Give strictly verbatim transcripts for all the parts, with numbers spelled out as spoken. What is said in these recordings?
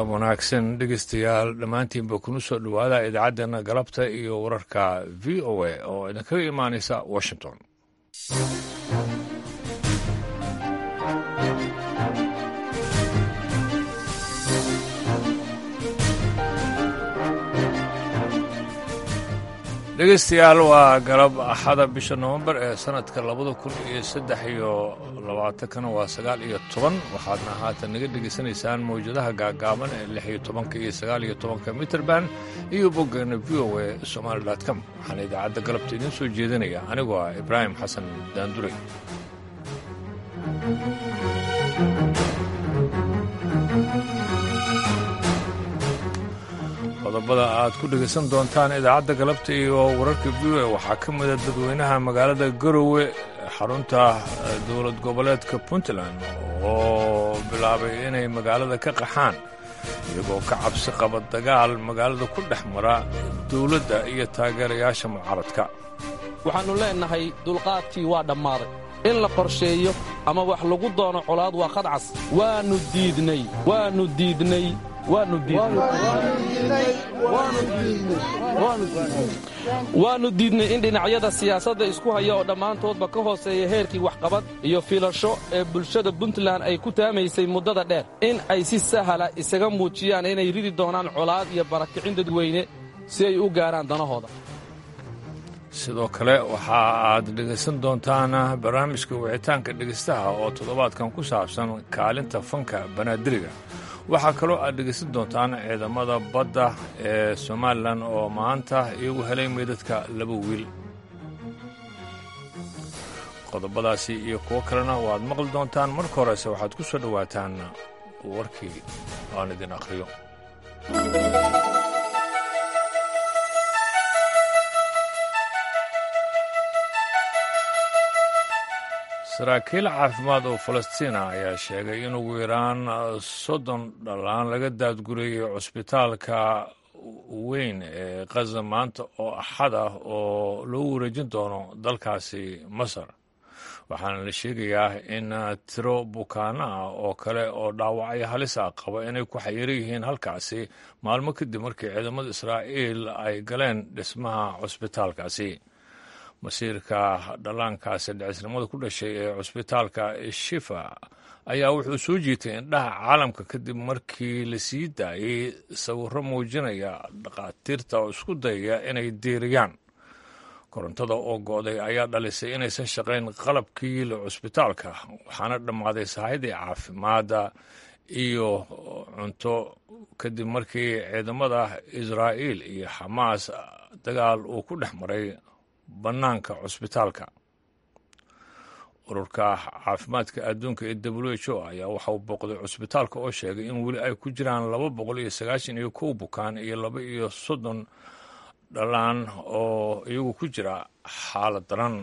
galab wanaagsan dhegeystayaal dhammaantiinba kuna soo dhowaada idaacaddeena galabta iyo wararka v o a oo idinkaga imaanaysa washington. dhegeystayaal waa galab axada bisha nowembar ee sanadka labada kun iyo saddex iyo labaatankana waa sagaal iyo toban waxaadna haatan naga dhegaysanaysaan mawjadaha gaagaaban ee lix iyo tobanka iyo sagaal iyo tobanka mitrband iyo boggeena v o a somaali dot com waxaana idaacadda galabta idiin soo jeedinaya anigoo ah ibraahim xasan daanduray. qodobada aad ku dhegaysan doontaan idaacadda galabta iyo wararka v o a waxaa ka mida dadweynaha magaalada garowe xarunta dowlad goboleedka puntland oo bilaabay inay magaalada ka qaxaan iyagoo ka cabsi qaba dagaal magaalada ku dhex mara dowladda iyo taageerayaasha mucaaradka. waxaannu leennahay dulqaadkii waa dhammaaday in la qorsheeyo ama wax lagu doono colaad waa khadcas. waannu diidnay waannu diidnay waannu diidnay in dhinacyada siyaasadda isku haya oo dhammaantoodba ka hooseeya heerkii waxqabad iyo filasho ee bulshada puntland ay ku taamaysay muddada dheer in ay si sahala isaga muujiyaan inay ridi doonaan colaad iyo barakicin dadweyne si ay u gaaraan danahooda. sidoo kale waxa aad dhegaysan doontaan barnaamijka wicitaanka dhegaystaha oo toddobaadkan ku saabsan kaalinta fanka banaadiriga. waxaa kaloo aad dhegaysan doontaan ciidamada badda ee somalilan oo maanta iyagu helay meydadka laba wiil. qodobadaasi iyo kuwo kalena waad maqli doontaan. marka horese waxaad ku soo dhowaataan warkii aan idin akhriyo. saraakiil caafimaad oo falastiina ayaa sheegay in ugu yaraan soddon dhallaan laga daadgurayay cusbitaalka weyn ee khaza maanta oo axad ah oo loo wareejin doono dalkaasi masar. waxaana la sheegayaa in tiro bukaano ah oo kale oo dhaawacyo halis ah qaba inay ku xayiran yihiin halkaasi maalmo kadib markii ciidamada israa'iil ay galeen dhismaha cusbitaalkaasi. masiirka dhallaankaasi dhicisnimada ku dhashay ee cusbitaalka shifa ayaa wuxuu soo jiitay indhaha caalamka kadib markii la sii daayey sawirro muujinaya dhakhaatiirta oo isku dayaya inay diiriyaan. korontada oo go'day ayaa dhalisay inaysan shaqayn qalabkii la cusbitaalka waxaana dhammaaday sahayadii caafimaadda iyo cunto kadib markii ciidamada israa'iil iyo xamaas dagaal uu ku dhex maray bannaanka cusbitaalka. ururka caafimaadka adduunka ee w h o ayaa waxa uu booqday cusbitaalka oo sheegay in weli ay ku jiraan laba boqol iyo sagaashan iyo kow bukaan iyo laba iyo soddon dhalaan oo iyagu ku jira xaalad daran.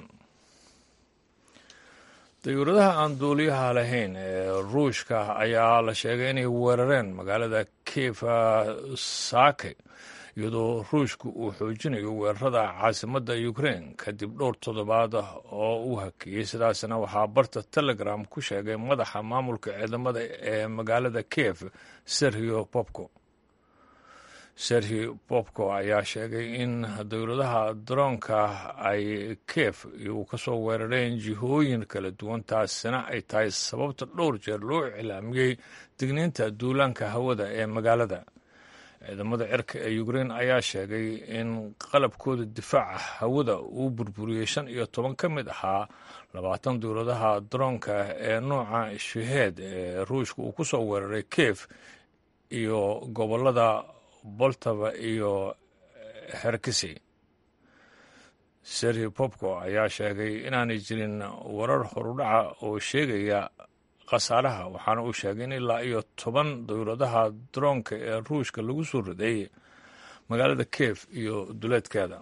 dayuuradaha aan duuliyaha lahayn ee ruushka ayaa la sheegay inay weerareen magaalada kifa saake iyadoo ruushku uu xoojinayo weerarada caasimadda ukrain kadib dhowr toddobaad oo uu hakiyey. sidaasna waxaa barta telegram ku sheegay madaxa maamulka ciidamada ee magaalada kiev serhio bobko. serhi bobko ayaa sheegay in dowladaha daroonka ay kiev iyagu ka soo weerareen jihooyin kala duwan taasina ay tahay sababta dhowr jeer loo iclaamiyey digniinta duulaanka hawada ee magaalada. ciidamada cirka ee ukrain ayaa sheegay in qalabkooda difaaca hawada uu burburiyey shan iyo toban ka mid ahaa labaatan dowladaha daroonka ee nooca shaheed ee ruushka uu ku soo weeraray kiev iyo gobollada boltava iyo herkisi. serhi bobko ayaa sheegay inaanay jirin warar horudhaca oo sheegaya khasaaraha waxaana uu sheegay in ilaa iyo toban dowladaha daroonka ee ruushka lagu soo riday magaalada kiev iyo duleedkeeda.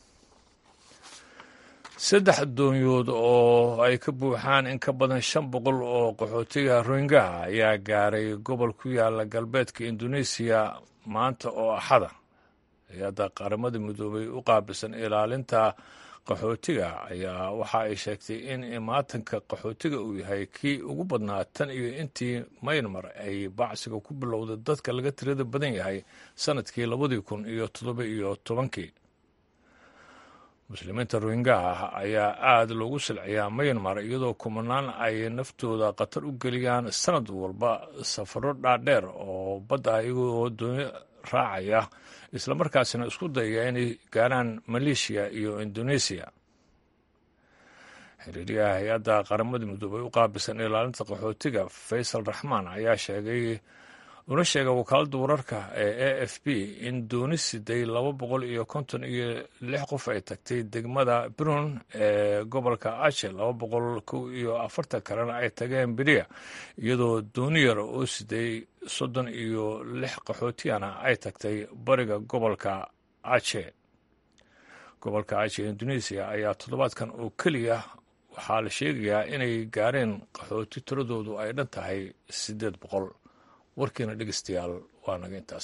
saddex doonyood oo ay ka buuxaan in ka badan shan boqol oo qaxootiga rohingaha ayaa gaaray gobol ku yaala galbeedka indonesiya maanta oo axada. hay-adda qaramada midoobay u qaabilsan ilaalinta qaxootiga ayaa waxa ay sheegtay in imaatanka qaxootiga uu yahay kii ugu badnaa tan iyo intii Myanmar ay bacsiga ku bilowday dadka laga tirada badan yahay sanadkii labadii kun iyo toddoba iyo tobankii. muslimiinta Rohingya ayaa aad loogu silciyaa Myanmar iyadoo kumanaan ay naftooda khatar u geliyaan sanad walba safaro dhaadheer oo badda iyagoo dooni raacaya isla markaasina isku dayaya inay gaaraan Malaysia iyo Indonesia. xiriiriyaha hay-adda qaramada midoobay u qaabilsan ilaalinta qaxootiga Faisal Rahman ayaa sheegay una sheegay wakaaladda wararka ee A F P in dooni siday laba boqol iyo konton iyo lix qof ay tagtay degmada Brun ee gobolka Aceh, laba boqol kow iyo afartan kalena ay tageen Biria, iyadoo dooni yar oo siday soddon iyo lix qaxootiyana ay tagtay bariga gobolka Aceh. gobolka Aceh Indonesia ayaa toddobaadkan oo keliya waxaa la sheegayaa inay gaareen qaxooti tiradoodu ay dhan tahay siddeed boqol. warkiina dhegeystayaal waa naga intaas.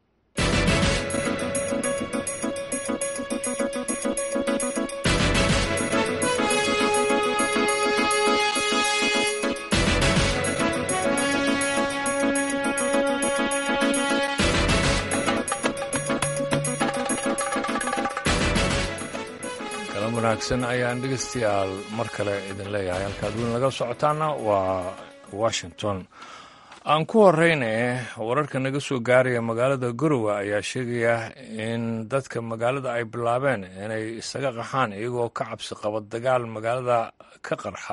kalan wanaagsan ayaan dhegeystayaal mar kale idin leeyahay. halkaad weyn laga socotaana waa Washington. aan ku horeyne wararka naga soo gaaraya magaalada Garowe ayaa sheegaya in dadka magaalada ay bilaabeen inay isaga qaxaan iyagoo ka cabsi qaba dagaal magaalada ka qarxa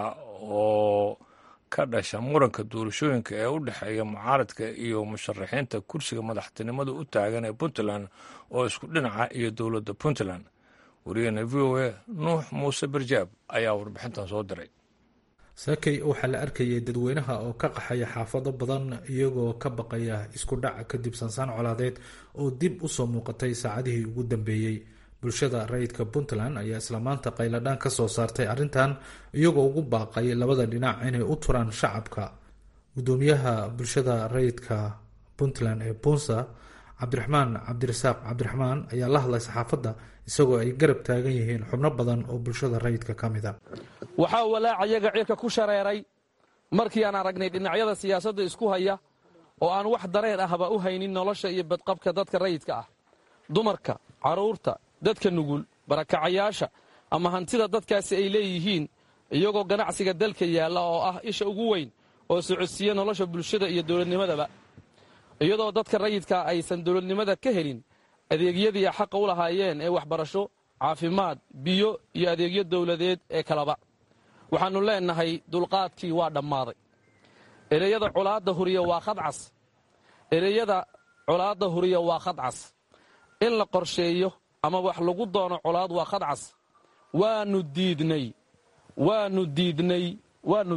oo ka dhasha muranka doorashooyinka ee u dhexeeya mucaaradka iyo musharaxiinta kursiga madaxtinimada u taagan ee Puntland oo isku dhinaca iyo dowladda Puntland. wariyahena V O A Nuux Muuse Barjaab ayaa warbixintan soo diray. saakay waxaa la arkayay dadweynaha oo ka qaxaya xaafado badan iyagoo ka baqaya isku dhac kadib sansaan colaadeed oo dib u soo muuqatay saacadihii ugu dambeeyey. bulshada rayidka Puntland ayaa isla maanta qayladhaan ka soo saartay arrintan iyagoo ugu baaqay labada dhinac inay u turaan shacabka. gudoomiyaha bulshada rayidka Puntland ee Punsa Cabdiraxmaan Cabdirasaaq Cabdiraxmaan ayaa la hadlay saxaafadda isagoo ay garab taagan yihiin xubno badan oo bulshada rayidka ka mid a. waxaa walaacayaga cirka ku shareeray markii aan aragnay dhinacyada siyaasadda isku haya oo aan wax dareen ahba u haynin nolosha iyo badqabka dadka rayidka ah, dumarka, carruurta, dadka nugul, barakacayaasha ama hantida dadkaasi ay leeyihiin, iyagoo ganacsiga dalka yaalla oo ah isha ugu weyn oo socodsiiya nolosha bulshada iyo dowladnimadaba, iyadoo dadka rayidka aysan dowladnimada ka helin adeegyadii xaqa u lahaayeen ee waxbarasho, caafimaad, biyo iyo adeegyo dowladeed ee kalaba. waxaannu leennahay dulqaadkii waa dhammaaday. ereyada colaadda huriya waa khadcas ereyada colaadda huriya waa khadcas in la qorsheeyo ama wax lagu doono colaad waa khadcas. waannu diidnay waannu diidnay waannu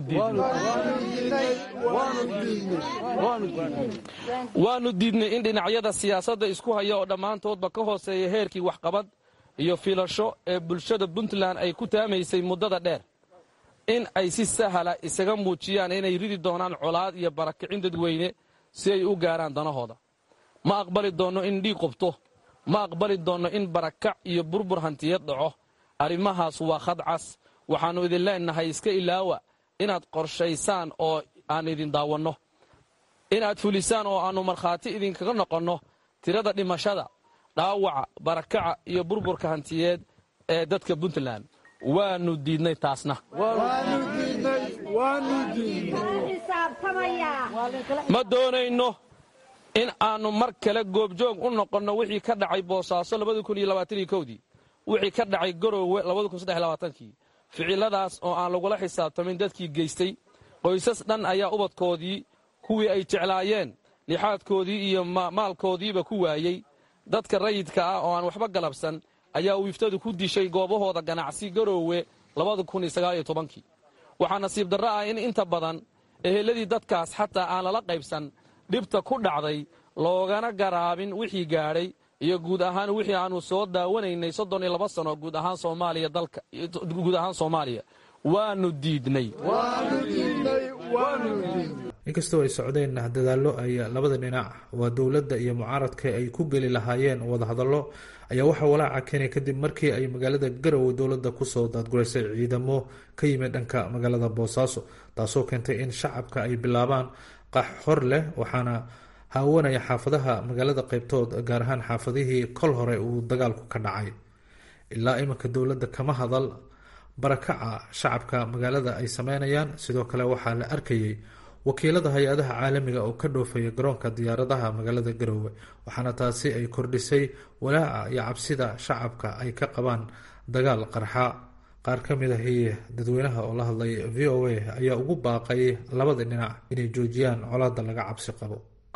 diidnaywaannu diidnay in dhinacyada siyaasadda isku haya oo dhammaantoodba ka hooseeya heerkii waxqabad iyo filasho ee bulshada Puntland ay ku taamaysay muddada dheer in ay si sahla isaga muujiyaan inay ridi doonaan colaad iyo barakicin dadweyne si ay u gaaraan danahooda. ma aqbali doonno in dhiig qubto, ma aqbali doonno in barakac iyo burbur hantiyeed dhaco. arrimahaas waa khadcas. waxaannu idin leennahay iska ilaawa inaad qorshaysaan oo aan idin daawanno, inaad fulisaan oo aannu markhaati idinkaga noqonno tirada dhimashada, dhaawaca, barakaca iyo burburka hantiyeed ee dadka Puntland. waannu diidnay taasna. ma doonayno in aannu mar kale goobjoog u noqonno wixii ka dhacay Boosaaso labada kun iyo labaatan iyo kowdii, wixii ka dhacay Garowe labada kun iyo saddex iyo labaatankii. ficiladaas oo aan lagula xisaabtamin dadkii geystay. qoysas dhan ayaa ubadkoodii, kuwii ay jeclaayeen, lixaadkoodii iyo maalkoodiiba ku waayey. dadka rayidka ah oo aan waxba galabsan ayaa wiiftadu ku dishay goobahooda ganacsi Garowe labada kun iyo sagaal iyo tobankii. waxaa nasiib darro ah in inta badan eheladii dadkaas xataa aan lala qaybsan dhibta ku dhacday, loogana garaabin wixii gaadhay iyo guud ahaan wixii aanu soo daawanaynay soddon iyo laba sano guud ahaan Soomaaliya dalka guud ahaan Soomaaliya. waannu diidnay inkastoo ay socdeen dadaallo ay labada dhinac waa dowladda iyo mucaaradka ay ku geli lahaayeen wadahadallo ayaa waxaa walaaca keenay kadib markii ay magaalada garowe dowladda kusoo daadguraysay ciidamo ka yimid dhanka magaalada boosaaso, taasoo keentay in shacabka ay bilaabaan qax hor leh, waxaana haawanaya xaafadaha magaalada qaybtood, gaar ahaan xaafadihii kol hore uu dagaalku ka dhacay. ilaa iminka dowladda kama hadal barakaca shacabka magaalada ay sameynayaan. sidoo kale waxaa la arkayay wakiilada hay-adaha caalamiga oo ka dhoofaya garoonka diyaaradaha magaalada garowe, waxaana taasi ay kordhisay walaaca iyo cabsida shacabka ay ka qabaan dagaal qarxa. qaar ka mid ahi dadweynaha oo la hadlay v o a ayaa ugu baaqay labada dhinac inay joojiyaan colaada laga cabsi qabo.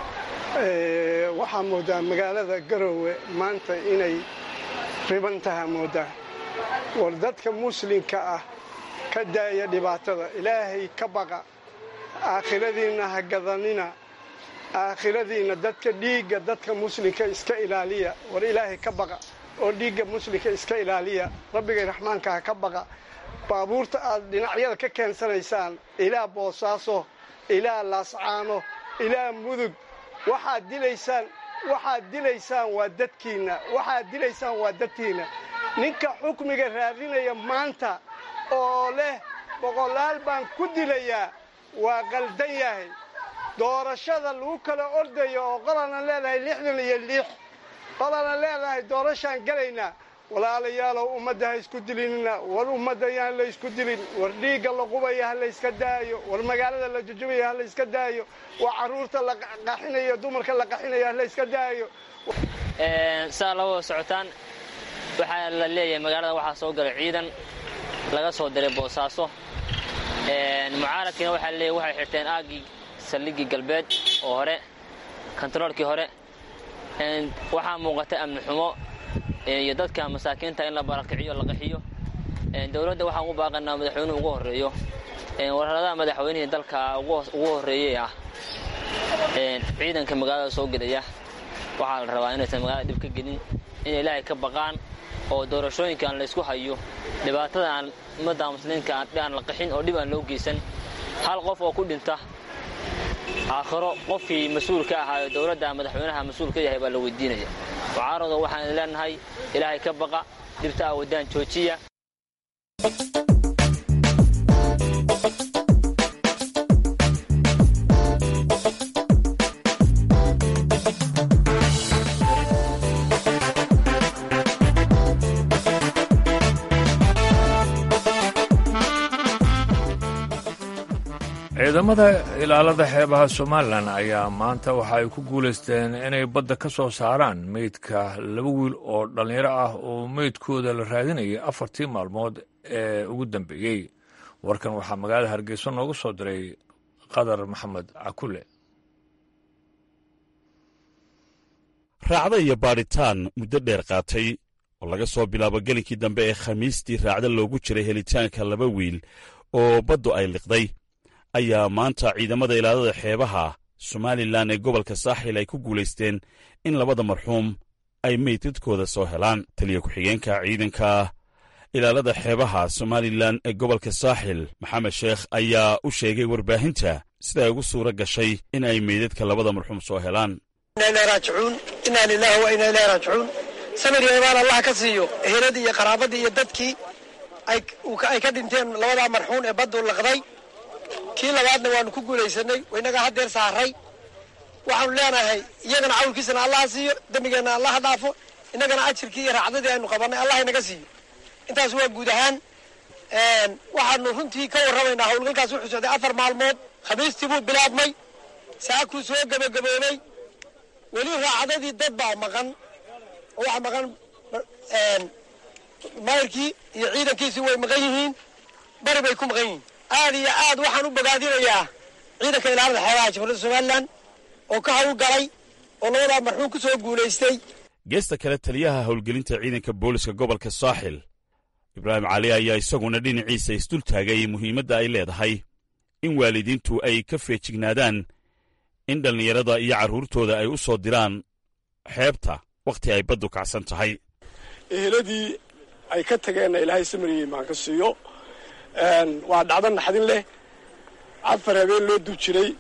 waxaa moodaa magaalada garowe maanta inay riban taha moodaa. war dadka muslimka ah ka daaya dhibaatada, ilaahay ka baqa, aakhiradiinna ha gadanina, aakhiradiinna dadka dhiigga dadka muslimka iska ilaaliya. war ilaahay ka baqa oo dhiigga muslimka iska ilaaliya, rabbigay raxmaanka ha ka baqa. baabuurta aad dhinacyada ka keensanaysaan ilaa boosaaso, ilaa laascaano, ilaa mudug, waxaad dilaysaan waxaad dilaysaan waa dadkiinna, waxaad dilaysaan waa dadkiinna. ninka xukmiga raadinaya maanta oo leh boqolaal baan ku dilayaa waa qaldan yahay. doorashada lagu kala ordayo oo qolana leedahay lixdan iyo lix, qolana leedahay doorashaan galaynaa. walaalayaalow ummadda ha isku dilinina, war ummadda yaan la isku dilin, war dhiigga la qubaya ha la iska daayo, war magaalada la jujubaya ha la iska daayo, waa carruurta la qaxinayo, dumarka la qaxinayo ha la iska daayo. saa laba socotaan waxaa la leeyahay magaalada waxaa soo galay ciidan laga soo diray boosaaso. mucaaradkiina waxaa leeyahay waxay xirteen aagii saldhiggii galbeed oo hore, kontaroolkii hore. waxaa muuqata amni xumo iyo dadka masaakiinta in la barakiciyo la qaxiyo. dowladda waxaan u baaqanaa madaxweynuhu ugu horreeyo, wararadaha madaxweynihii dalka ugu horreeyey ah ciidanka magaalada soo gelaya. waxaa la rabaa inaysan magaalada dhib ka gelin, inay ilaahay ka baqaan oo doorashooyinkaan la isku hayo, dhibaatada aan ummadda muslimiinka aan la qaxin oo dhib aan loo geysan. hal qof oo ku dhinta aakhiro qofkii mas-uulka ahaayo dowladda madaxweynaha mas-uulka yahay baa la weydiinaya. mucaarado waxaan leenahay ilaahay ka baqa, dhibta aa wadaan joojiya. ciidamada ilaalada xeebaha somalilan ayaa maanta waxa ay ku guulaysteen inay badda ka soo saaraan meydka laba wiil oo dhallinyaro ah oo meydkooda la raadinayay afartii maalmood ee ugu dambeeyey. warkan waxaa magaalada hargeysa noogu soo diray qadar maxamed cakule. raacda iyo baadhitaan muddo dheer qaatay oo laga soo bilaabo gelinkii dambe ee khamiistii raacda loogu jiray helitaanka laba wiil oo baddu ay liqday ayaa maanta ciidamada ilaalada xeebaha somalilan ee gobolka saaxil ay ku guulaysteen in labada marxuum ay meydadkooda soo helaan. taliya ku-xigeenka ciidanka ilaalada xeebaha somalilan ee gobolka saaxil maxamed sheekh ayaa u sheegay warbaahinta sida ay ugu suura gashay in ay meydadka labada marxuum soo helaan. inaa lilahi wa inaa ilahi raajicuun. samir iyo imaan allah ka siiyo eheladii iyo qaraabadii iyo dadkii ay ka dhinteen labadaa marxuun ee baddu laqday. kii labaadna waanu ku guulaysanay, waynagaa haddeer saaray. waxaanu leenahay iyagana cawlkiisana allaha siiyo, dembigeenna allaha dhaafo, innagana ajirkii iyo raacdadii aynu qabannay allah inaga siiyo. intaas waa guud ahaan. waxaanu runtii ka warramaynaa howlgalkaas wuxuu socday afar maalmood. khamiistii buu bilaabmay, saakuu soo gebagaboobay. weli raacdadii dad baa maqan oo waxa maqan mayrkii iyo ciidankiisii way maqan yihiin, bari bay ku maqan yihiin. aad iyo aad waxaan u bogaadinayaa ciidanka ilaalada xeebaha jamhuuriyadda somalilan oo ka hawl galay oo labadaa marxuum ku soo guulaystay. geesta kale taliyaha howlgelinta ciidanka booliska gobolka saaxil ibraahim cali ayaa isaguna dhinaciisa isdul taagay muhiimadda ay leedahay in waalidiintu ay ka feejignaadaan in dhallinyarada iyo carruurtooda ay u soo diraan xeebta wakhti ay baddu kacsan tahay. eheladii ay ka tageenna ilaahay samariyey maan ka siiyo. waa dhacdo naxdin leh. afar habeen loo dub jiray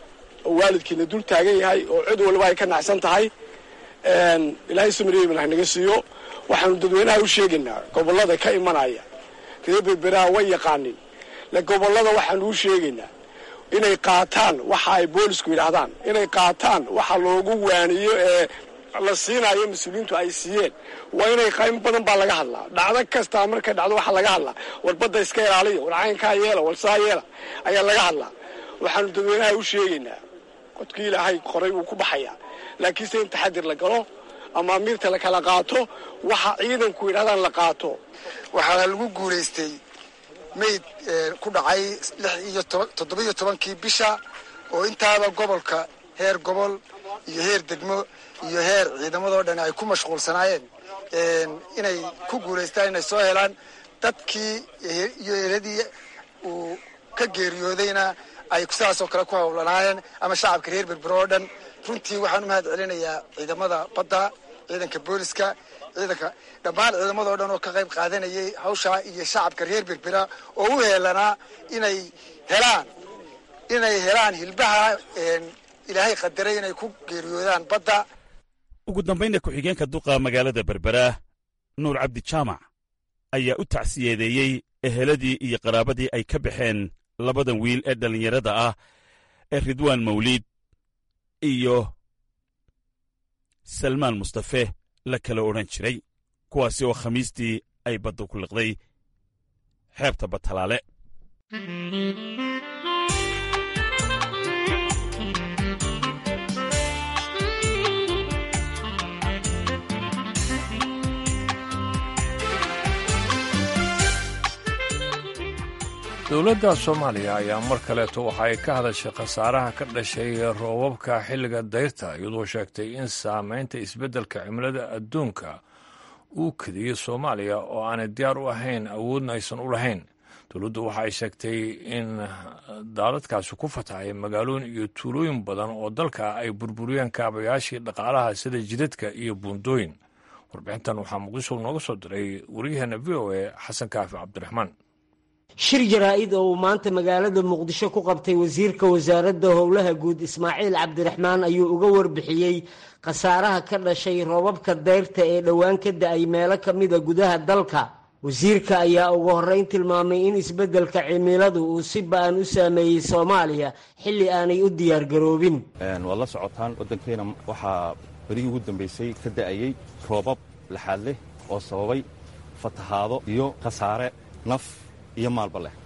oo waalidkiina dul taagan yahay oo cid walba ay ka nacsan tahay ilaahay samiriyeemin hanaga siiyo waxaanu dadweynaha u sheegaynaa gobollada ka imanaya reer berberaha way yaqaanin le gobollada waxaanu u sheegaynaa inay qaataan waxa ay boolisku yidhaahdaan inay qaataan waxa loogu waaniyo ee la siinayo mas-uuliyiintu ay siiyeen waa inay qaymo badan baa laga hadlaa dhacdo kastaa markay dhacdo waxaa laga hadlaa war badda iska ilaaliya war caynkaa yeela war saa yeela ayaa laga hadlaa waxaanu dadweynaha u sheegaynaa codkii ilaahay qoray wuu ku baxayaa laakiinse in taxadir la galo ama amiirta la kala qaato waxa ciidanku yidhahdaan la qaato waxaa lagu guulaystay mayd ku dhacay lix iyo toddoba iyo tobankii bisha oo intaaba gobolka heer gobol iyo heer degmo iyo heer ciidamadoo dhan ay ku mashquulsanaayeen inay ku guulaystaan inay soo helaan dadkii iyo eladii uu ka geeriyoodayna ay sidaasoo kale ku hawlanaayeen ama shacabka reer berbero oo dhan runtii waxaan u mahad celinayaa ciidamada badda ciidanka booliska ciidanka dhammaan ciidamadoo dhan oo ka qayb qaadanayay hawshaa iyo shacabka reer berbera oo u heelanaa inay helaan inay helaan hilbaha ilaahay qadaray inay ku geeriyoodaan badda ugu dambaynna ku-xigeenka duqa magaalada berbera nuur cabdi jaamac ayaa u tacsiyeedeeyey eheladii iyo qaraabadii ay ka baxeen labadan wiil ee dhallinyarada ah ee ridwaan mawliid iyo salmaan mustafe la kala odhan jiray kuwaasi oo khamiistii ay badda ku liqday xeebta batalaale dowladda soomaaliya ayaa mar kaleeto waxa ay ka hadashay khasaaraha ka dhashay roobabka xilliga dayrta iyadoo sheegtay in saamaynta isbeddelka cimilada adduunka uu kadiyey soomaaliya oo aanay diyaar u ahayn awoodna aysan u lahayn dowladdu waxa ay sheegtay in daadadkaasi ku fatahay magaalooyin iyo tuulooyin badan oo dalka ay burburiyeen kaabayaashii dhaqaalaha sida jidadka iyo buundooyin warbixintan waxaa muqdisho nooga soo diray wariyaheenna v o a xasan kaafi cabdiraxmaan shir jaraa'id oo uu maanta magaalada muqdisho ku qabtay wasiirka wasaaradda howlaha guud ismaaciil cabdiraxmaan ayuu uga warbixiyey khasaaraha ka dhashay roobabka dayrta ee dhowaan ka da'ay meelo ka mida gudaha dalka wasiirka ayaa ugu horrayn tilmaamay in isbeddelka cimiladu uu si ba'an u saameeyey soomaaliya xilli aanay u diyaargaroobin waad la socotaan waddankeena waxaa berigii ugu dambaysay ka da'ayey roobab laxaad leh oo sababay fatahaado iyo khasaare naf iyo maalba leh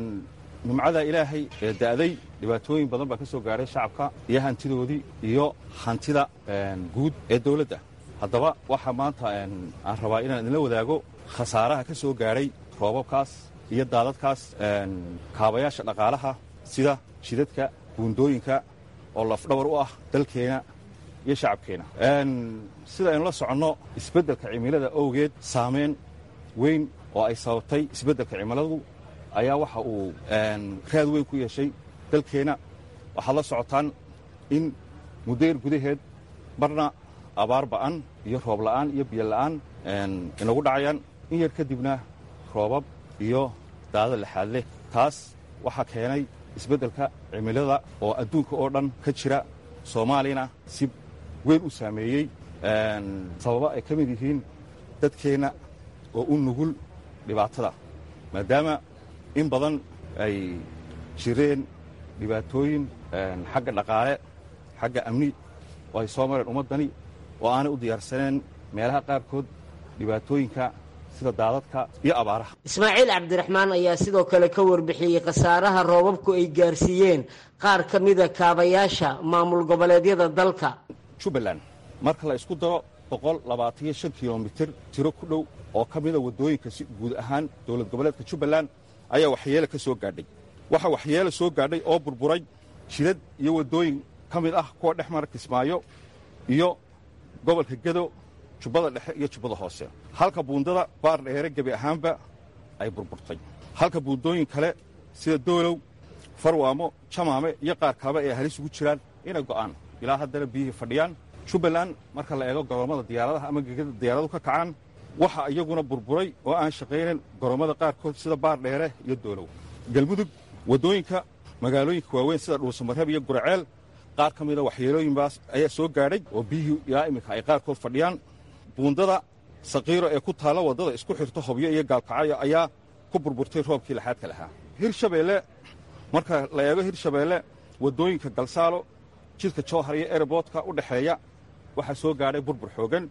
nimcada ilaahay ee da'day dhibaatooyin badan baa ka soo gaadhay shacabka iyo hantidoodii iyo hantida guud ee dawladda haddaba waxaa maanta aan rabaa inaan idinla wadaago khasaaraha ka soo gaadhay roobabkaas iyo daadadkaas kaabayaasha dhaqaalaha sida jidadka buundooyinka oo lafdhabar u ah dalkeena iyo shacabkeena sida aynu la soconno isbeddelka cimilada awgeed saamayn weyn oo ay sababtay isbeddelka cimiladu ayaa waxa uu raad weyn ku yeeshay dalkeenna waxaad la socotaan in muddayr gudaheed marna abaar ba'an iyo roob la'aan iyo biyo la'aan inagu dhacayaan in yar kadibna roobab iyo daado laxaad leh taas waxaa keenay isbeddelka cimilada oo adduunka oo dhan ka jira soomaaliyana si weyn u saameeyey sababa ay ka mid yihiin dadkeenna oo u nugul dhibaatada maadaama in badan ay jireen dhibaatooyin xagga dhaqaale xagga amni oo ay soo mareen ummaddani oo aanay u diyaarsaneen meelaha qaarkood dhibaatooyinka sida daadadka iyo abaaraha ismaaciil cabdiraxmaan ayaa sidoo kale ka warbixiyey khasaaraha roobabku ay gaarsiiyeen qaar ka mida kaabayaasha maamul goboleedyada dalka jubbaland marka la isku daro boqol labaatan iyo shan kilomitir tiro ku dhow oo ka mida waddooyinka si guud ahaan dowlad goboleedka jubbaland ayaa waxyeele ka soo gaadhay waxa waxyeele soo gaadhay oo burburay jidad iyo waddooyin ka mid ah kuwa dhex mara kismaayo iyo gobolka gedo jubbada dhexe iyo jubbada hoose halka buundada baar dheere gebi ahaanba ay burburtay halka buundooyin kale sida doolow farwaamo jamaame iyo qaar kaleba ay halis ugu jiraan inay go'aan ilaa haddana biyihii fadhiyaan jubbaland marka la eego goroommada diyaaradaha ama gegada diyaaradu ka kacaan waxa iyaguna burburay oo aan shaqaynayn goroommada qaarkood sida baar dheere iyo doolow galmudug waddooyinka magaalooyinka waaweyn sida dhuusamareeb iyo guraceel qaar ka mida waxyeelooyinbaas ayaa soo gaadhay oo biyihii ilaa iminka ay qaarkood fadhiyaan buundada saqiiro ee ku taalla waddada isku xirto hobyo iyo gaalkacyo ayaa ku burburtay roobkii laxaadka lahaa hirshabeelle marka la eego hirshabeelle waddooyinka galsaalo jidka jowhar iyo ereboodka u dhexeeya waxaa soo gaadhay burbur xoogan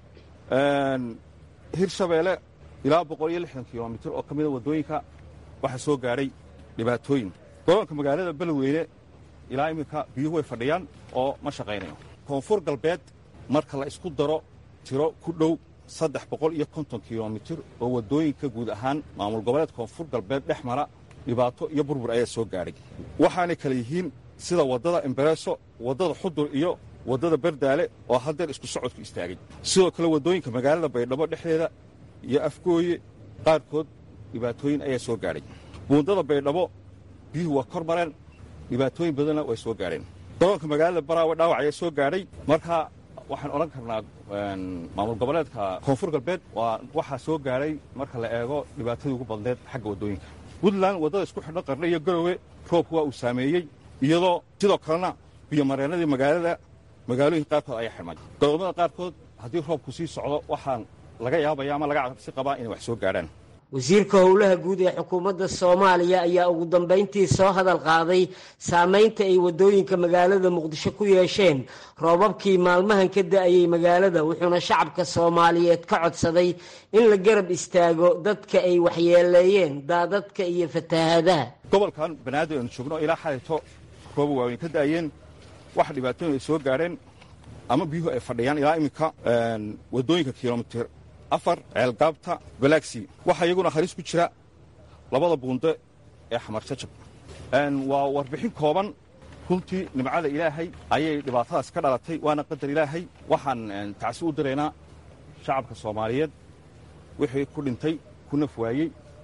hirshabeelle ilaa boqol iyo lixdan kilomitir oo ka mida waddooyinka waxaa soo gaadhay dhibaatooyin garoonka magaalada beledweyne ilaa iminka biyuhu way fadhiyaan oo ma shaqaynayo koonfur galbeed marka la isku daro tiro ku dhow saddex boqol iyo konton kilomitir oo waddooyinka guud ahaan maamul goboleed koonfur galbeed dhex mara dhibaato iyo burbur ayaa soo gaadhay waxaanay kala yihiin sida waddada embareso waddada xudur iyo waddada berdaale oo haddeer isku socodku istaagay sidoo kale waddooyinka magaalada baydhabo dhexdeeda iyo afgooye qaarkood dhibaatooyin ayaa soo gaadhay buundada baydhabo biyuhu waa kor mareen dhibaatooyin badanna way soo gaadheen garoonka magaalada baraawe dhaawac ayaa soo gaadhay marka waxaan odhan karnaa maamul goboleedka koonfur galbeed waa waxaa soo gaadhay marka la eego dhibaatadii ugu badneed xagga waddooyinka puntland waddada isku xidho qarne iyo garowe roobku waa uu saameeyey iyadoo sidoo kalena biyomareennadii magaalada magaalooyinka qaarkood ayaa xidhmay godoomada qaarkood haddii roobku sii socdo waxaan laga yaabaya ama laga cabsi qabaa inay wax soo gaadhaan wasiirka howlaha guud ee xukuumadda soomaaliya ayaa ugu dambayntii soo hadal qaaday saamaynta ay waddooyinka magaalada muqdisho ku yeesheen roobabkii maalmahan ka da'ayey magaalada wuxuuna shacabka soomaaliyeed ka codsaday in la garab istaago dadka ay waxyeeleeyeen daadadka iyo fatahaadaha gobolkan banaadir aynu joogno ilaa xalayto rooba waaweyn ka da'ayeen wax dhibaatooyin ay soo gaadheen ama biyuhu ay fadhiyaan ilaa iminka waddooyinka kilomitir afar ceelgaabta balaagsii waxaa iyaguna halis ku jira labada buunde ee xamar jajab waa warbixin kooban runtii nimcada ilaahay ayay dhibaatadaas ka dhalatay waana qadar ilaahay waxaan tacsi u diraynaa shacabka soomaaliyeed wixii ku dhintay ku naf waayey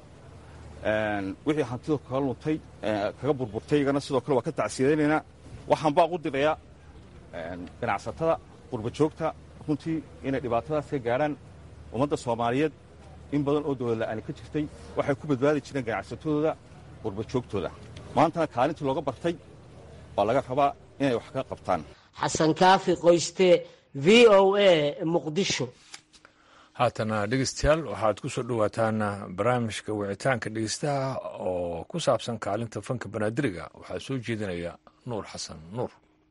wixii hantidu kaga luntay kaga burburtay iyagana sidoo kale waa ka tacsiyadaynaynaa waxaan baaq u dirayaa ganacsatada qurba joogta runtii inay dhibaatadaas ka gaadhaan ummadda soomaaliyeed in badan oo dawlad la'aani ka jirtay waxay ku badbaadi jireen ganacsatadooda qurba joogtooda maantana kaalintii looga bartay waa laga rabaa inay wax ka qabtaan xasan kaafi qoyste v o a muqdisho haatana dhegeystayaal waxaad ku soo dhowaataan barnaamijka wicitaanka dhegeystaha oo ku saabsan kaalinta fanka banaadiriga waxaa soo jeedinaya nuur xasan nuur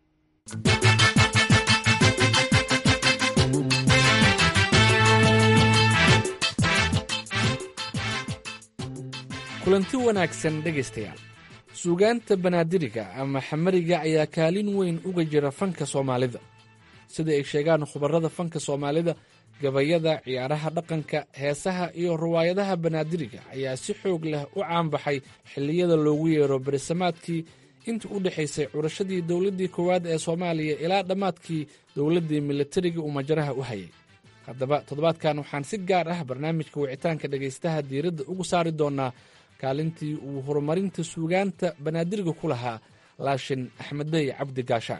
kulanti wanaagsan dhegaystayaal suugaanta banaadiriga ama xamariga ayaa kaalin weyn uga jira fanka soomaalida sida ay sheegaan khubarada fanka soomaalida gabayada ciyaaraha dhaqanka heesaha iyo riwaayadaha banaadiriga ayaa si xoog leh u caanbaxay xilliyada loogu yeero berisamaadkii intii u dhexaysay curashadii dowladdii koowaad ee soomaaliya ilaa dhammaadkii dowladdii milatariga uu majaraha u hayay haddaba toddobaadkan waxaan si gaar ah barnaamijka wicitaanka dhegaystaha diiradda ugu saari doonnaa kaalintii uu horumarinta suugaanta banaadiriga ku lahaa laashin axmeddey cabdi gaashaan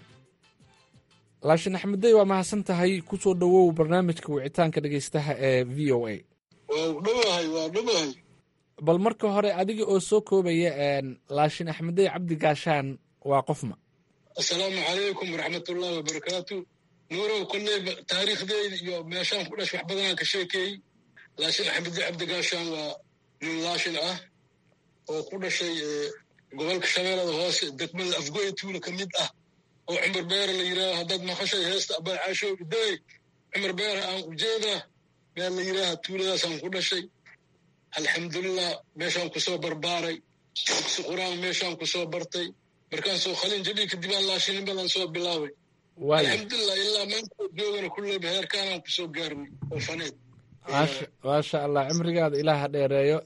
laashin axmeddey waa mahadsan tahay ku soo dhowow barnaamijka wicitaanka dhegaystaha ee v o a waadhowahay waa dhowahay bal marka hore adiga oo soo koobaya laashin axmeddey cabdi gaashaan waa qofma assalaamu calaykum waraxmatullaahi wabarakaatu nuurow kolley taariikhdeyda iyo meeshaan ku dhash wax badanaan ka sheekeeyey laashin axmeddey cabdi gaashaan waa nin laashin ah oo ku dhashay gobolka shabeellada hoose degmada afgoy tuula ka mid ah oo cumar beere la yidhaaha haddaad maqashay heesta abaa caashow iday cumar beere aan ujeedaa meel la yidhaaha tuuladaasaan ku dhashay alxamdulilah meeshaan ku soo barbaaray dugsi qur-aan meeshaan ku soo bartay markaan soo khalin jadhii kadib aan laashinin badan soo bilaabay alxamdulilah ilaa maanta joogana kulleyba heerkaanaan ku soo gaarnay oo faneed maasha allah cimrigaada ilaaha dheereeyo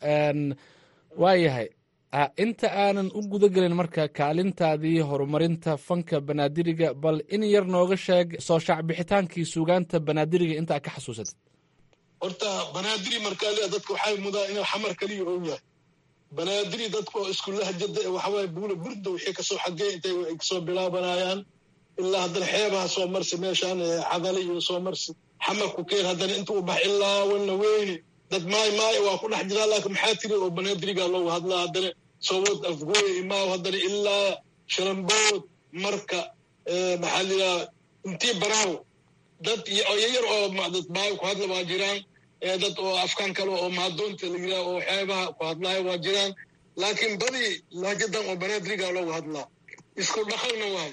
waa yahay inta aanan u guda gelin marka kaalintaadii horumarinta fanka banaadiriga bal in yar nooga sheeg soo shaacbixitaankii suugaanta banaadiriga intaa ka xasuusatid horta banaadiri markaale dadka waxay mudaa inuu xamar kaliya ou yahay banaadiri dadka oo isku lahjada ee waxawaaye buula burda wixii kasoo xagee intay ay kasoo bilaabanayaan ilaa haddana xeebaha soo marsi meeshaan cadali iyo soo marsi xamarku keen haddana inta u bax ilaa wana weyne dad maay maay waa ku dhex jiraa laakiin maxaa tiri oo banaadirigaa loogu hadlaa haddana sowood afgooye imaaw haddana ilaa shalambood marka maxaa lidaa intii baraawo dad yar oo dad baayo ku hadla waa jiraan dad oo afkaan kale oo maadoonta la yidhaha oo xeebaha ku hadlaayo waa jiraan laakiin badi lahjadan oo banaadiriga loogu hadlaa isku dhaqanna waayo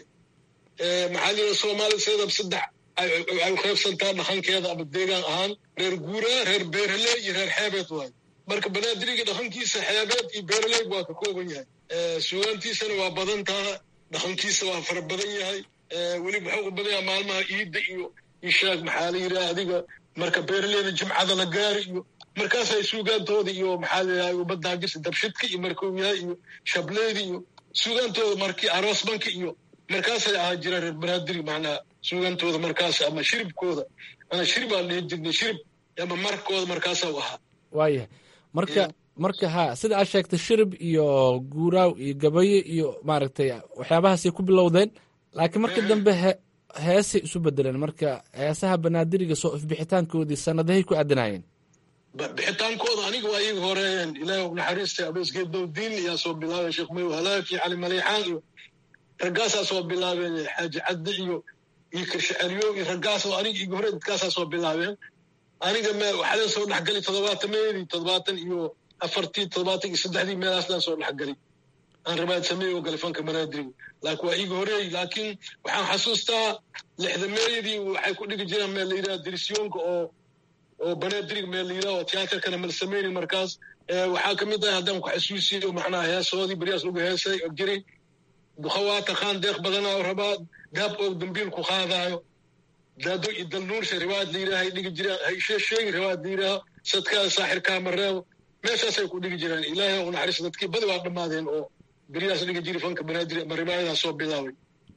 maxaa lidaa soomaalida seedab saddex ay u qaybsantaa dhaqankeeda ama deegaan ahaan reer guuraa reer beeraley iyo reer xeebeed waayo marka banaadiriga dhaqankiisa xeebeed iyo beeraleyg waa ka kooban yahay sugaantiisana waa badan taha dhaqankiisa waa fara badan yahay weliba waxuu u badan yahay maalmaha iidda iyo ishaag maxaa la yidhaha adiga marka beeraleyda jimcada la gaari iyo markaasay suugaantooda iyo maxaa la yidhaha ubadaagisa dabshidka iyo markuu yahay iyo shableyda iyo suugaantooda markii aroosbanka iyo markaasay ahaa jiraan reer banaadiri macnaa suugaantooda markaas ama shiribkooda ana shirib aan dhihi jirnay shirib ama markooda markaasaa u ahaa waayahay marka marka ha sida aad sheegtay shirib iyo guuraaw iyo gabaye iyo maaragtay waxyaabahaasay ku bilowdeen laakiin marka dambe he heesay isu bedeleen marka heesaha banaadiriga soo ifbixitaankoodii sanadahay ku aadanaayeen bixitaankooda aniga waa iyaga horeeyeen ilaahay naxariista abeesgeedow diin iyaa soo bilaabeen sheekh mayow halaaki cali maleexaan iyo raggaasaa soo bilaabeen xaaji cadde iyo iyo kirshaceliyo iyo raggaasoo aniga iga hore dadkaasaa soo bilaabeen aniga me waxaa soo dhexgali toddobaatameedii toddobaatan iyo afartii toddobaatan iyo saddexdii meelaaslaan soo dhexgali aan rabaad sameey oo gale fanka banaadiriga laakiin waa iga horeey laakiin waxaan xasuustaa lixdameeyadii waxay ku dhigi jiraan meel la yidhaha dirisyoonka oo oo banaadiriga meel la yidhaha oo tiyaatarkana mal sameyni markaas waxaa ka mid ah haddaan ku xasuusiyo macnaha heesoodii beriyaas lagu heesay og jiray dukhawaata khaan deeq badanaa rabaa gaab oo dambiil ku qaadaayo daado iyo dalnuursha riwaayad la yidhaha ay dhigi jiraan haishee sheegi riwaayad la yidhaha sadkaada saaxirkaa mareebo meeshaasay ku dhigi jiraan ilaahay u naxariis dadkii badi waa dhammaadeen oo beriyaas dhigi jiri fanka banaadir ama riwaayadaas soo bilaabay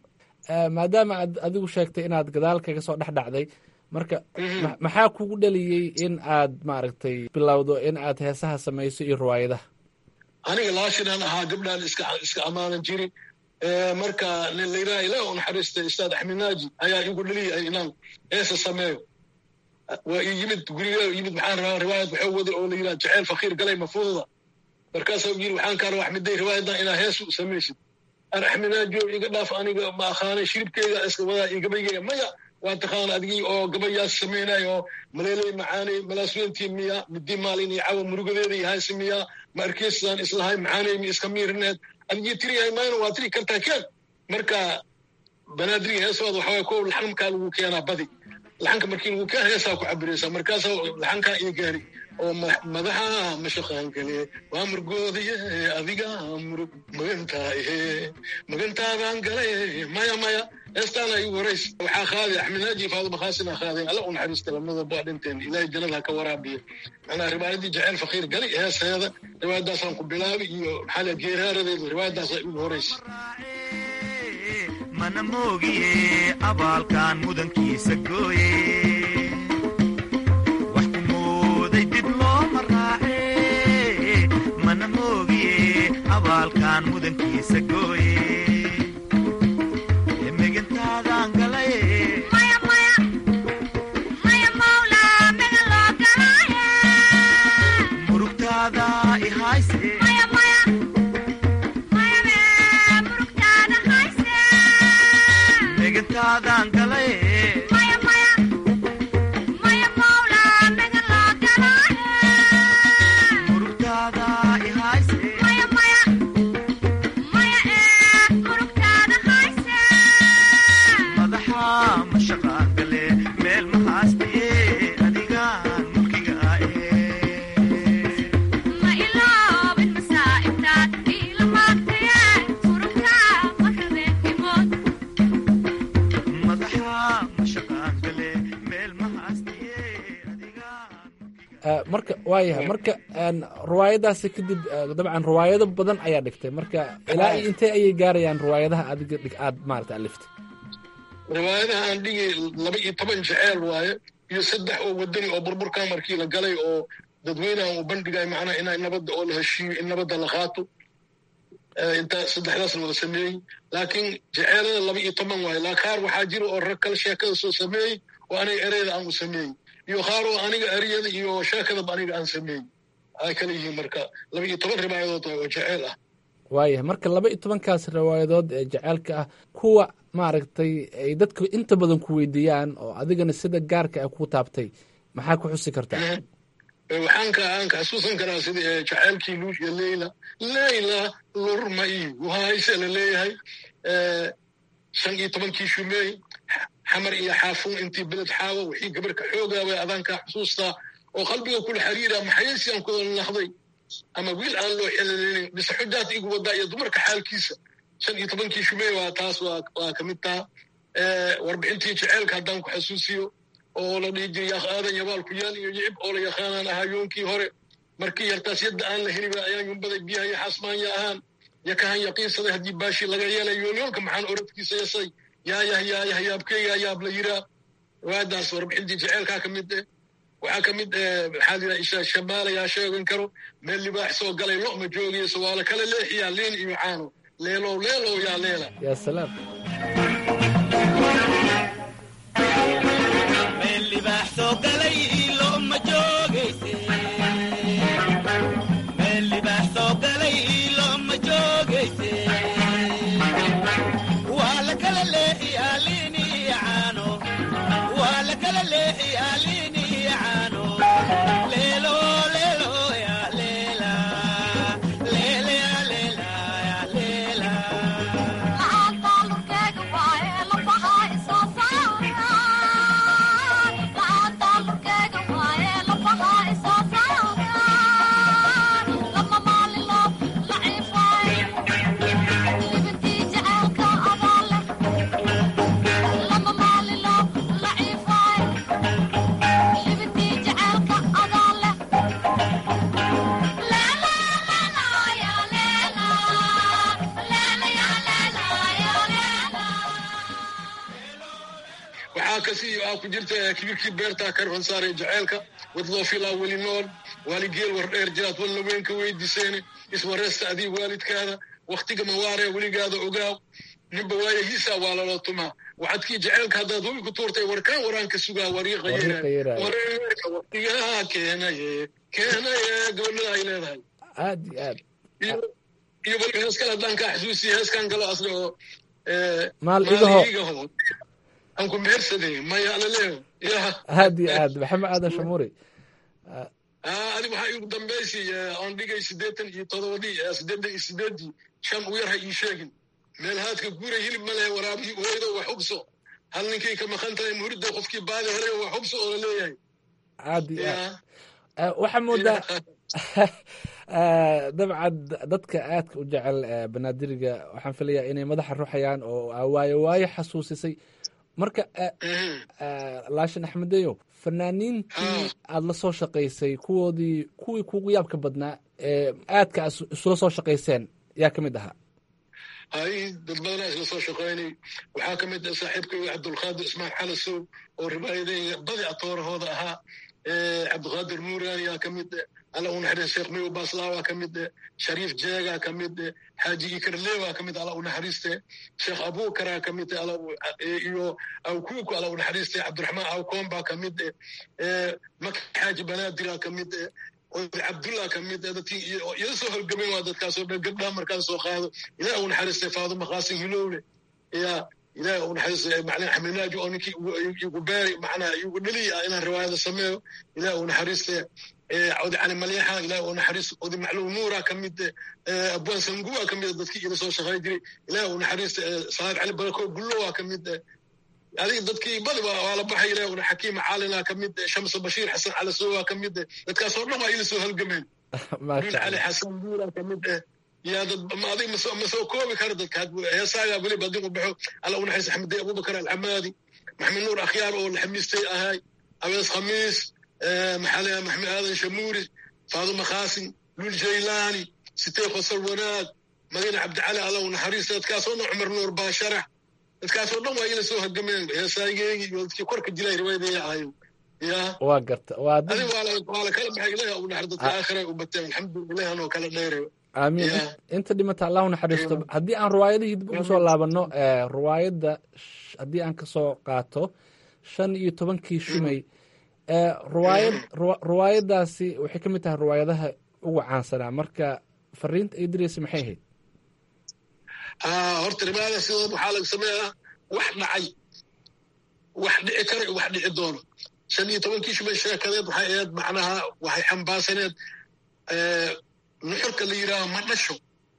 maadaama aad adigu sheegtay inaad gadaal kaga soo dhex dhacday marka maxaa kugu dhaliyey in aad maaragtay bilowdo in aad heesaha samayso iyo riwaayadaha aniga laashinaan ahaa gabdhaan iska iska amaanan jiri marka nin la yidhaha ilaah u naxariistay ustaad axmed naaji ayaa igu dhaliyay inaan heesa sameeyo waa ii yimid guriga yimid maxaan rabaa riwaayad waxuu wada oo la yidhaha jaceyl fakiir galay mafuudada markaasaa yiri waxaan kaa rabaa axmeday riwaayadan inaa hees u samaysid ar axmed naaji iga dhaaf aniga ma aqaanay shiribkeyga iska wadaa iyo gabaygeega maya waa taqaan adigii oo gabayaas sameynay oo maleeley macaaney malaasweyntii miya midii maalin iyo cawa murugadeeda iyo haysi miya ma arkeysaan islahay macaaney mi iska miirineed adigii tiriyahay mayna waa tiri kartaa keen marka banaadiriga heesooda waxaway ko laxankaa lagu keenaa badi laxanka markii lagu keen heesaa ku cabiraysaa markaasaa laxankaa iyo gaari oo madaxa mashaqaan kale waa murgoodiye adiga murug magantaahe magantaadaan gale maya maya heestaana igu horeys waxaa qaaday axmed naaji faaduma khaasina qaadeen alla u naxariista lamada baa dhinteen ilaahay jannada ka waraabiya macnaa riwaayadii jaceyl fakiir galay heeseeda riwaayadaasaan ku bilaabi iyo maxaa la geeraaradeeda riwaayadaasaa igu horeys mana moogiye abaalkan mudankiisa gooye abaalkan mudankiisa gooye megantaadan galay murugtaada ihayse megantaadan galay marka waayahay marka riwaayadaasi kadib dabcan riwaayado badan ayaa dhigtay marka ilaa iyo intee ayay gaarayaan riwaayadaha adiga aad maarata aliftay riwaayadaha aan dhigi laba iyo toban jeceel waaye iyo saddex oo wadani oo burburkaa markii la galay oo dadweynaha uu bandhigay macnaha inaa nabadda oo la heshiiyo in nabadda la qaato intaa saddexdaasna wada sameeyey laakiin jeceelada laba iyo toban waaye laa qaar waxaa jira oo rag kale sheekada soo sameeyey oo anay ereyda aan u sameeyey iyo qaar oo aniga eriyada iyo sheekadaba aniga aan sameeyey ay kala yihiin marka laba iyo toban riwaayadood oo jeceel ah waayahay marka laba iyo tobankaas riwaayadood ee jeceelka ah kuwa maaragtay ay dadku inta badan ku weydiiyaan oo adigana sida gaarka ah ku taabtay maxaa ku xusi kartaa? waxaan ka aan ka xasuusan karaa sida jacaylkii luush iyo leyla leyla lurma iyo wahayse la leeyahay shan iyo tobankii shumeey xamar iyo xaafuun intii beled xaawo wixii gabarka xoogaa way adaankaa xusuustaa oo qalbiga kula xiriira maxaysi aan ku naqday ama wiil aan loo xelaleynin bise xujaad igu wadaa iyo dumarka xaalkiisa shan iyo tobankii shumeey waa taas waa waa ka mid taha warbixintii jaceylka haddaan ku xasuusiyo oo la dhihi jiray yaaq aadan yabaal ku yaal iyo yicib oo la yaqaanaan ahaa yoonkii hore markii yartaas yadda aan la heliba ayaan yumbaday biyaha iyo xasmaanya ahaan yakahan yaqiinsaday haddii baashi laga yeelayo yoolyoolka maxaan oradkiisa yasay yaayah yaayah yaabkeyga yaab la yiraa waadaas warbixintii jaceylkaa ka mid eh waxaa ka mid maxaa la yidhaha isha shamaalayaa sheegan karo meel libaax soo galay lo'ma joogayso waa la kala leexiyaa liin iyo caano leelow leelow yaa leela yaa salaam meel libaax soo galay lo'ma joogayse meel libaax soo galay lo'ma joogayse waa la kala leexiyaa liin iyo caano waa la kala leexiyaa liin iyo caano leelo leelo yaa leela leele yaa leela yaa leela aa ku jirta kibirkii beertaa karxun saaray jaceylka wadloo filaa weli nool waaligeel war dheer jiraad walna weynka weydiiseene iswareesta adii waalidkaada wakhtiga mawaaree weligaada ogaaw ninba waayahiisaa waa laloo tumaa waxadkii jaceylka haddaad webi ku tuurtay warkaan waraanka sugaa wariiqayewareerka waktigaha keenaye keenaye gabadhada ay leedahay aad iyo aad iyo waliba hees kale haddaan kaa xasuusiya heeskan kalo asna oo maal igaho anku mehersaday maya alaleeyo ya aad iyo aad maxamed aadan shamuuri adi waxaa igu dambaysi aan dhigay siddeetan iyo todobadii siddeetan iyo sideedii shan u yar ha ii sheegin meel haadka guuray hilib ma lehe waraabihii weydo wax hubso hal ninkay ka maqan tahay muhurida qofkii baadi helay wax hubso oo la leeyahay aad iyo aad waxaa moodaa dabcan dadka aadka u jecel banaadiriga waxaan filayaa inay madaxa ruxayaan oo waayo waayo xasuusisay marka laashin axmedeyo fanaaniintii aada la soo shaqaysay kuwoodii kuwii kugu yaabka badnaa ee aadka isula soo shaqayseen yaa ka mid ahaa hay dad badanaa isla soo shaqaynay waxaa ka mid ah saaxiibkay cabdulqaadir ismaan xalasow oo ribaayadeyga badi atoorahooda ahaa cabdiqaadir nuuraan yaa ka mid alla u naxariis sheekh mayow baaslaa ka mid shariif jeegaa ka mid xaaji ikarleewaa ka mid alla u naxariiste sheekh abuukaraa ka mid iyo awkuuku alla u naxariiste cabdiraxmaan awkoombaa ka mid maka xaaji banaadiraa ka mid cabdullah ka mid dadkii iyada soo holgameen waa dadkaasoo dhan gabdhaha markaan soo qaado ilaah u naxariiste faaduma qaasim hilowle ya ilaah u naxariiste macnaa axmed naaji oo ninkii igu beeri macnaa igu dhaliy ah inaan riwaayada sameeyo ilaah u naxariiste cawdi cali maliixa ilaah u naxariis odi macluum nuura ka mid abwaan sanguwa ka mid dadkii ila soo shaqay jiray ilaah u naxariiste saad cali barako gullowa ka mid adiga dadkii badi waa la baxay ilaah una xakiima caalina ka mid shamsa bashiir xasan calasowa ka mid dadkaasoo dhan waa ila soo halgameen dul cali xasan duura ka mid yaa dad adiga ma soo koobi kara dadka heesaaga weliba adigu baxo alla u naxariis axmed abubakar alxamaadi maxamed nuur akhyaar oo la xamiistay ahay abees khamiis maxaa maxamed aadan shamuuri faaduma qaasim lul jaylaani sitee khosal wanaag madiina cabdicali alla u naxariista dadkaasoo dhan cumar nuur baasharax dadkaasoo dhan waa ila soo hagameen heesaageegi iyo dadkii korka jilay riwaayadaya ahayo ya waa garta waa adi waa la kala baxay ilaah u naxar dadka aakhira u bateen alxamdulilah anoo kala dheerayo aamiin inta dhimata allah u naxariisto haddii aan riwaayadihii dib ugu soo laabano riwaayadda haddii aan kasoo qaato shan iyo tobankii shumay riwaayad riwaayadaasi waxay ka mid tahay riwaayadaha ugu caansanaa marka fariinta ay diraysa maxay ahayd horta ribaada sidooda waxaa laga sameeyaa wax dhacay wax dhici kara iyo wax dhici doono shan iyo tobankii shumay sheekadeed waxay ahayd macnaha waxay xambaarsaneed nuxurka la yidhaaha ma dhasho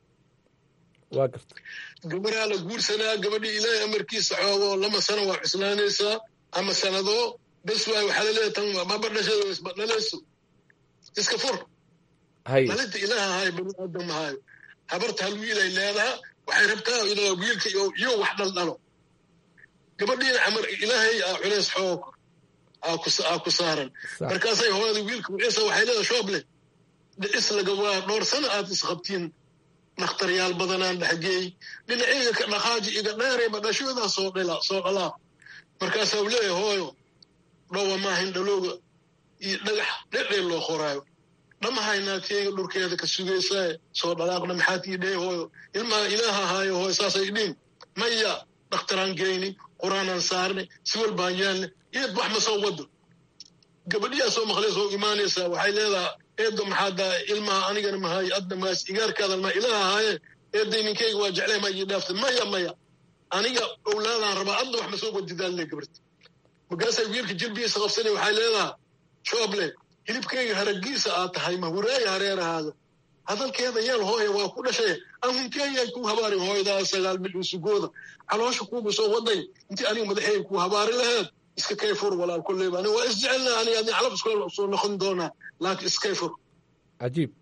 waa garta gabaraa la guursanaa gabadhii ilaahay amarkiisa xoogo lama sano waa cuslaanaysaa ama sanado bes waay waxaa laleeyahay tan maba dhasheedo isba dhalayso iska fur dhalinta ilaaha ahayo bani aadam ahayo habarta hal wiilay leedaha waxay rabtaa inaa wiilka iyo wax dhaldhalo gabadhiina camar ilaahay aa culays xoog aa ku saaran markaasay hooyada wiilka wiciisa waxay leedahay shooble dhicis laga waa dhowr sano aad isqabtiin nakhtaryaal badanaan dhexgeey dhinaceyga ka dhaqaaji iga dheerayba dhashoodaa soo dhala soo dhalaa markaasaa u leeyahay hooyo dhowa maahin dhalooga iyo dhagax dhedheel loo qoraayo dhamahaynaakeega dhurkeeda ka sugaysaa soo dhalaaqna maxaad ii dhey hooyo ilmaha ilaaha ahaayo hooyo saasay dhiin maya dhakhtaraan geyni qur-aanaan saarnay si walbaan yaalne eed wax ma soo wado gabadhiyaa soo maqlay soo imaanaysaa waxay leedaha eedda maxaa daa ilmaha anigana mahaayo adna maas igaarkaadan ma ilaaha ahaaye eedday ninkeyga waa jeclay ma ii dhaaftay maya maya aniga owlaadaan rabaa adna wax ma soo wadidaan le gabarta markaasay wiilka jilbigiisa qabsanay waxay leedaha shooble hilibkeyga haragiisa aad tahay ma huraaya hareerahaada hadalkeeda yeel hooya waa ku dhashay ahunkeyay ku habaarin hooyadaa sagaal bil usugooda caloosha kuugu soo waday intii aniga madaxeyga ku habaari laheed iska kayfur walaal kolleyba aniga waa isjecelna aniga adin calab iskula soo noqon doonaa laakiin iskayfur cajiib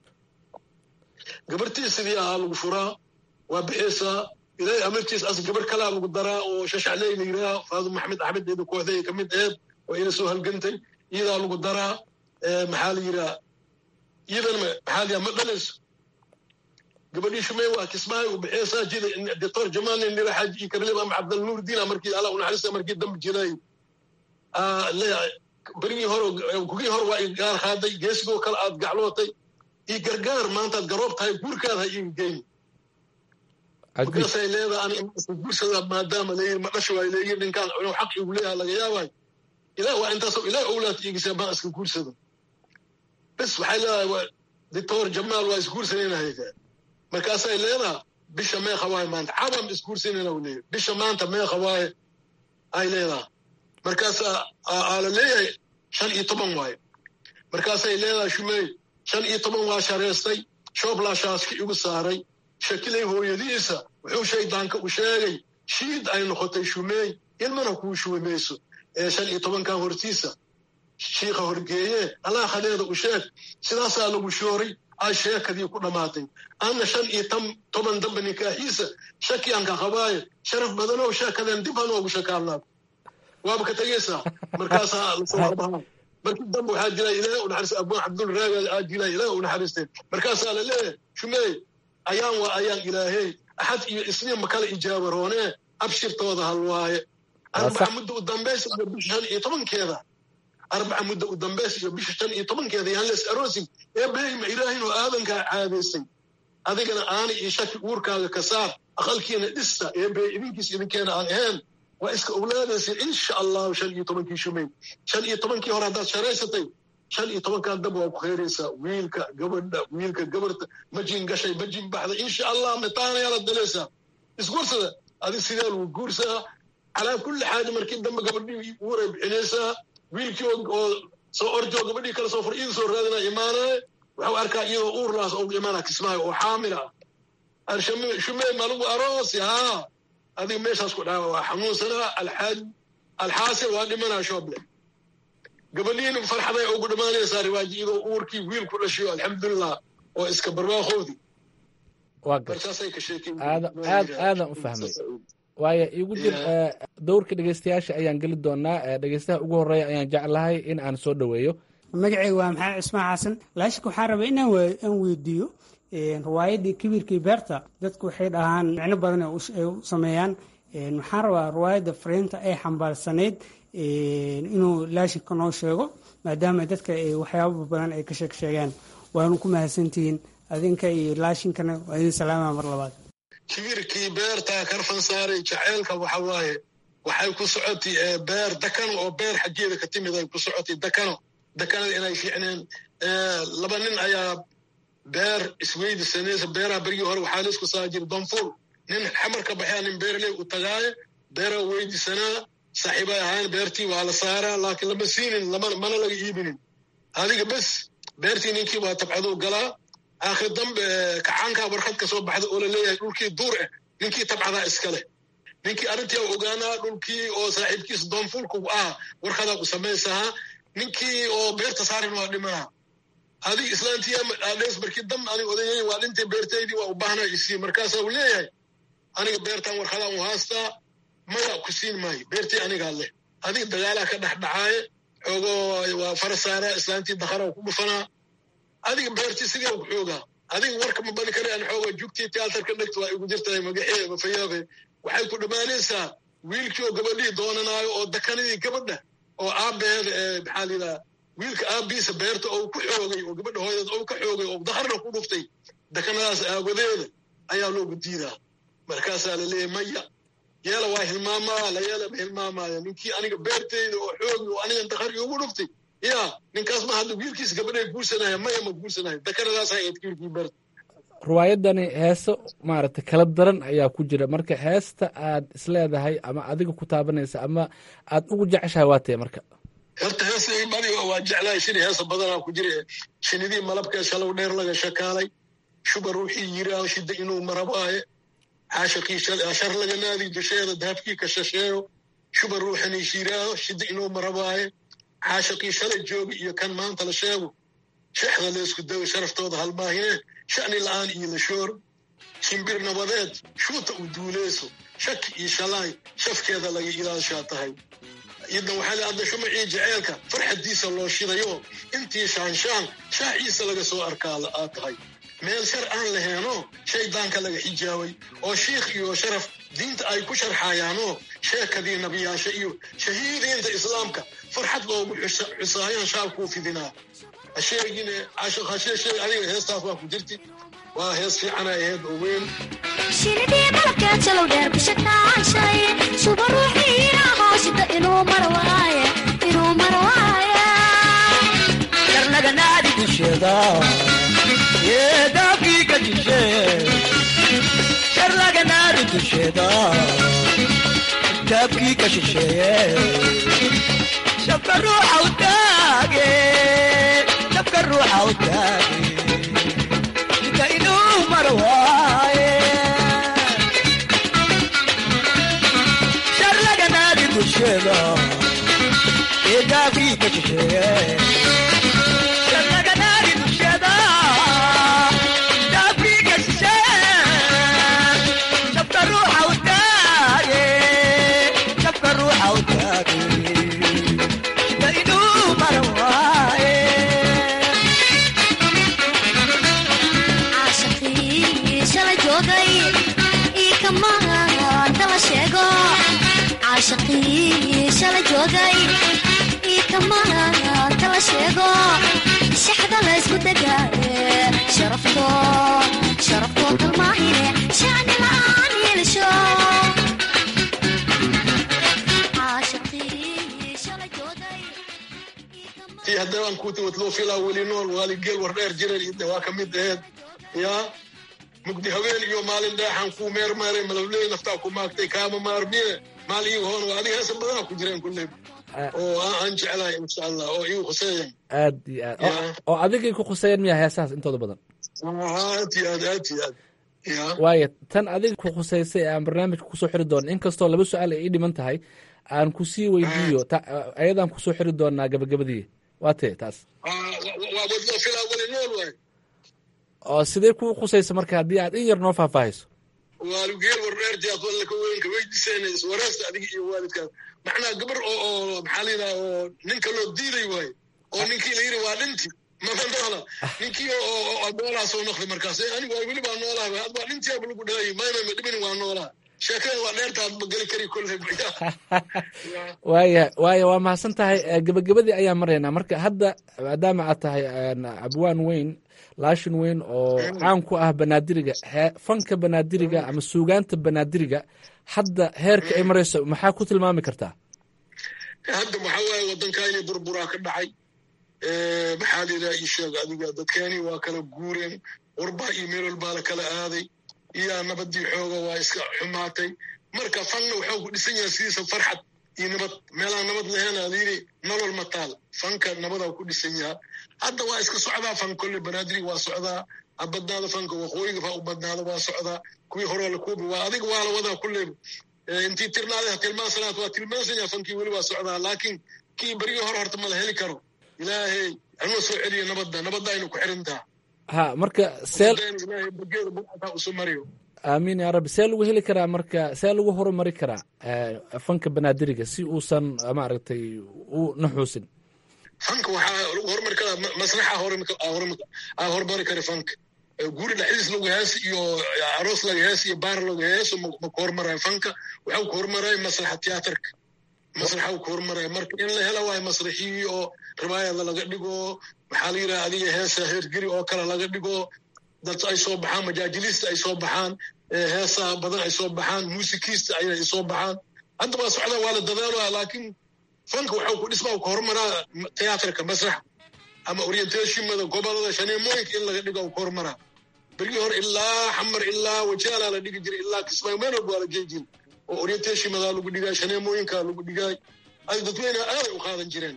gabartii sidii ahaa lagu furaa waa bixiysaa ilaahay amartiis as gabar kalaa lagu daraa oo shashacley la yidhaha faadu maxamed axmed eeda kooxdeeda ka mid eed oo ina soo halgantay iyadaa lagu daraa maxaa la yidhaha iyadana maxaa la yidhaha ma dhalayso gabadhii shumey waa kismaayo u bixiysaa jida doctor jamaal nira xaaji iyo karlib ama cabdalnuur diina markii allah unaxariista markii dambi jiray berigii hore kugii hore waa igaar qaaday geesigoo kale aad gaclootay iyo gargaar maantaad garoob tahay guurkaada ha iiga geyni markaasay leedaha ani guursada maadaama leeyihi ma dhasho waay leeyihi ninkaan inuu xaq igu leeyaha laga yaabay ilaah waa intaasoo ilaah owlaad iigisa maa iska guursada bes waxay leedahay doctor jamaal waa isguursanaynahayd markaasay leedaha bisha meeqa waaye maanta cabam isguursanayna u leeyahy bisha maanta meeqa waaye ay leedaha markaasaa aa la leeyahay shan iyo toban waaye markaasay leedahay shumey shan iyo toban waa shareystay shooblaashaaska igu saaray shakilay hooyadiisa wuxuu shaydaanka u sheegay shiid ay noqotay shumey ilmana kuu shuwi mayso ee shan iyo tobankan hortiisa shiika horgeeye allah khadeeda u sheeg sidaasaa lagu shooray ay sheekadii ku dhammaatay anna shan iyo toban damba nikaaxiisa shakiyanka qabaaye sharaf badanow sheekaden dib hanoogu shakaalnaad waaba ka tegaysaa markaasaa lasoo arbahaa markii dambe waxaa jira ilaah u naxariistay abuu cabdul raaga aa jira ilaah u naxariistay markaasaa la leeyahay shumey ayaan waa ayaan ilaahey axad iyo isniin ma kala ijaabaroonee abshirtooda hal waaye arbaca muddo u dambaysa iyo bisha shan iyo tobankeeda arbaca muddo u dambaysa iyo bisha shan iyo tobankeeda yaan lees aroosin ee behima ilaahin oo aadankaa caadaysay adigana aani iyo shaki uurkaaga ka saar aqalkiina dhista ee bey idinkiis idinkeena aan ahayn waa iska owlaadaysa insha allahu shan iyo tobankii shumey shan iyo tobankii hore haddaad sharaysatay shan iyo tobankan dab waa ku khayraysaa wiilka gabadha wiilka gabarta majin gashay majin baxda insha allah mitaanayaalaad dalaysaa isguursada adi sidee lagu guursaa calaa kulli xaali markii dambe gabadhii uuray bixinaysaa wiilkii oo soo orjoo gabadhii kale soo fur iida soo raadinaa imaanaye waxuu arkaa iyadoo uurlaas oo imaana kismaayo oo xaamila ah shumey malagu aroosi haa adiga meeshaas ku dhaca waa xanuunsanaa alxaaj alxaasil waa dhimanaa shooble gabadhiina farxaday ugu dhammaanaysaa riwaaji iyadoo uurkii wiil ku dhashiyo alxamdulilah oo iska barwaaqoodii markaasay ka sheekeen aad aad aadan u fahmay waayo igu jir dowrka dhegeystayaasha ayaan geli doonaa dhegeystaha ugu horeeya ayaan jeclahay in aan soo dhoweeyo magacayga waa maxamed cismaan xasan laashika waxaan rabay inaan aan weydiiyo riwaayadii kibirkii beerta dadku waxay dhahaan micno badan ay u sameeyaan waxaan rabaa riwaayadda fariinta ay xambaarsanayd inuu laashika noo sheego maadaama dadka waxyaaba badan ay ka sheeg sheegaan waanu ku mahadsantihiin adinka iyo laashinkana waa idin salaama mar labaad kibirkii beertaa karfan saaray jaceylka waxa waaye waxay ku socotay beer dakano oo beer xaggeeda ka timid ay ku socotay dakano dakanada inay fiicneen laba nin ayaa beer isweydisanaysa beeraha berigii hore waxaa laisku saa jira donfur nin xamar ka baxaya nin beerley u tagaaye beeraa weydiisanaa saaxiibay ahaan beertii waa la saaraa laakiin lama siinin mana laga iibinin adiga bes beertii ninkii waa tabcaduu galaa aakhir dambe kacaankaa warqad ka soo baxda oo la leeyahay dhulkii duur ah ninkii tabcadaa iska leh ninkii arrintii ogaanaa dhulkii oo saaxiibkiisa doonfulku ah warqadaa ku samaysahaa ninkii oo beerta saarin waa dhimanaa adiga islaantii adhees markii dam aniga odayay waa dhintay beertaydii waa u baahnaa isii markaasaa uu leeyahay aniga beertaan warqadaan u haastaa maya ku siin maayo beertii anigaa leh adiga dagaalaa ka dhexdhacaaye xoogoo waa fara saaraa islaantii dakara ku dhufanaa adiga beertii sidee ku xoogaa adiga warka ma bali kare aan xoogaa jugtii tiyaatarka dhegta waa igu jirtahay magaxee mafayaabe waxay ku dhammaanaysaa wiilkii oo gabadhii doonanaayo oo dakanadii gabadha oo aabbeeda ee maxaa lidaa wiilka aabbiisa beerta oo ku xoogay oo gabadha hooyadeed oo ka xoogay oo dakarna ku dhuftay dakanadaas aawadeeda ayaa loogu diidaa markaasaa la leeyahay maya yeela waa hilmaamaa la yeela ma hilmaamaayo ninkii aniga beerteyda oo xoogi oo anigan dakar iugu dhuftay ya ninkaas ma hadda wiilkiisa gabadhay guursanaya maya ma guursanayo dakanadaas hayd wiilkii beerta riwaayadani heeso maaragtay kala daran ayaa ku jira marka heesta aad isleedahay ama adiga ku taabanaysa ama aad ugu jeceshahay waa tee marka horta heesa aniga waa jeclahay shini heesa badanaa ku jira shinidii malabkee shalow dheer laga shakaalay shuba ruuxii yiraaho shida inuu marabaaye caashaqii shar laga naadi dusheeda dahabkii ka shasheeyo shuba ruuxanii shiraaho shida inuu marabaaye caashaqii shalay jooga iyo kan maanta la sheego shexda leesku dawo sharaftooda halmaahine sha'ni la'aan iyo la shoor shimbir nabadeed shuuta u duuleyso shaki iyo shalaay shafkeeda laga ilaashaa tahay idan waxaa la adda shumacii jaceelka farxadiisa loo shidayo intii shaanshaan shaaciisa laga soo arkaa aad tahay meel shar aan laheeno shaydaanka laga xijaabay oo shiikh iyo sharaf diinta ay ku sharxayaanoo sheekadii nabiyaasha iyo shahiidiinta islaamka farxad loogu xusaayaan shaalkuu fidinaa hasheegine caashiq hasheesheeg adiga heestaas waa ku jirti waa hees fiicana aheed oo weyn shinidii malabkeed jalow dheer ku shakaashay suba ruuxiina hooshida inuu marwaaye inuu marwaaye darnaganaadi dusheeda yeedaafkii ka jishee darnaganaadi dusheeda daabkii ka shisheeye shabka ruuxa u taage shabka ruuxa u taage shida inuu marwaaye sharlaganaadi dusheeda eedaafkii ka shisheeye sharlaganaadi dusheeda daabkii ka shisheeye shabka ruuxa u taage shabka ruuxa u taage shida inuu marwaaye caashaqii shala joogay ii kamaanta la sheego shaxda laysku degaaye sharafto sharaftoo kalmaahine shacni la'aan yeelisho caashaqii shala joogay tii haddaba aan kuuti wadloo filaa weli nool waali geel war dheer jiran ide waa ka mid aheed yaa mugdi haween iyo maalin dheexan kuu meermeeray malawley naftaa ku maagtay kaama maarmiye maal iigu hoon waa adiga heesa badanaa ku jireen kulley oo aan jeclahay insha allah oo iigu khuseeyan aad iyo aad oo adigay ku khuseeyan miyaa heesahaas intooda badan aad iyo aad aad iyo aad ya waaya tan adiga ku khuseysay ee aan barnaamijka kusoo xiri doono inkastoo laba su-aal ay ii dhiman tahay aan kusii weydiiyo ayadaan kusoo xiri doonaa gabagabadii waa tee taas waa wadloo filaa weli nool waay oo sidee kuu khusaysa marka haddii aad in yar noo faahfaahayso waalugeel wardheertiaad wallaka weynka weydiisayna iswaraasta adiga iyo waalidkaas macnaa gabar oo oo maxaa la yidhaha oo ninka loo diiday waaye oo ninkii la yidhi waa dhinti mafandala ninkii oo noolaa soo noqday markaas anigu waa weli baa noolaha ad waa dhintiaba lagu dhahay mayma ma dhibin waa noolaha sheekada waa dheertaad ma geli kari kolley waaya waaya waa mahadsan tahay gebagabadii ayaan maraynaa marka hadda maadaama aad tahay abwaan weyn laashin weyn oo caan ku ah banaadiriga fanka banaadiriga ama suugaanta banaadiriga hadda heerka ay marayso maxaa ku tilmaami kartaa hadda waxaa waaye waddankaani burburaa ka dhacay maxaa layidhaha ii sheeg adiga dadkeeni waa kala guureen warbaa iyo meel walbaa la kala aaday iyaa nabadii xooga waa iska xumaatay marka fanna wuxuu ku dhisan yahay sidiisa farxad iyo nabad meelaan nabad lahayn aad yidhi nolol ma taal fanka nabadaa ku dhisan yaha hadda waa iska socdaa fan kolle banaadiri waa socdaa ha badnaado fanka waqooyiga fa u badnaado waa socdaa kuwii horoo la kuubi waa adiga waa la wadaa kulleyba intii tirnaaday ha tilmaansanaad waa tilmaansanyaa fankii weli waa socdaa laakiin kii berigii hore horta ma la heli karo ilaahay hanoo soo celiya nabadda nabadda aynu ku xirintaa ha marka seel ilaahay bageeda buataa usu mariyo aamiin yaa rabbi see lagu heli karaa marka see lagu horumari karaa fanka banaadiriga si uusan maaragtay u naxuusin fanka waxaa lagu horumari karaa masraxa aa horumari kara fanka guri dhexdiis lagu hees iyo aroos laga hees iyo baar laga heeso ma ku horumarayo fanka waxau ku horumarayo masraxa tiyaatarka masraxa u ku horumarayo marka in la hela waayo masraxii oo ribaayada laga dhigo maxaa la yidhaha adiga heesa heergeri oo kale laga dhigo dad ay soo baxaan majaajiliista ay soo baxaan heesaa badan ay soo baxaan muusikiista ay soo baxaan hadda waa socdaa waa la dadaaloa laakiin fanka waxau ku dhismaa ku horumaraa tiyaatarka masraxa ama orientationmada gobolada shaneemooyinka in laga dhigo ku horumaraa berigii hore ilaa xamar ilaa wajaalaa la dhigi jiray ilaa kismaayo meel walba waa la gei jiray oo orientationmadaa lagu dhigaay shaneemooyinkaa lagu dhigaay ay dadweyne aaday u qaadan jireen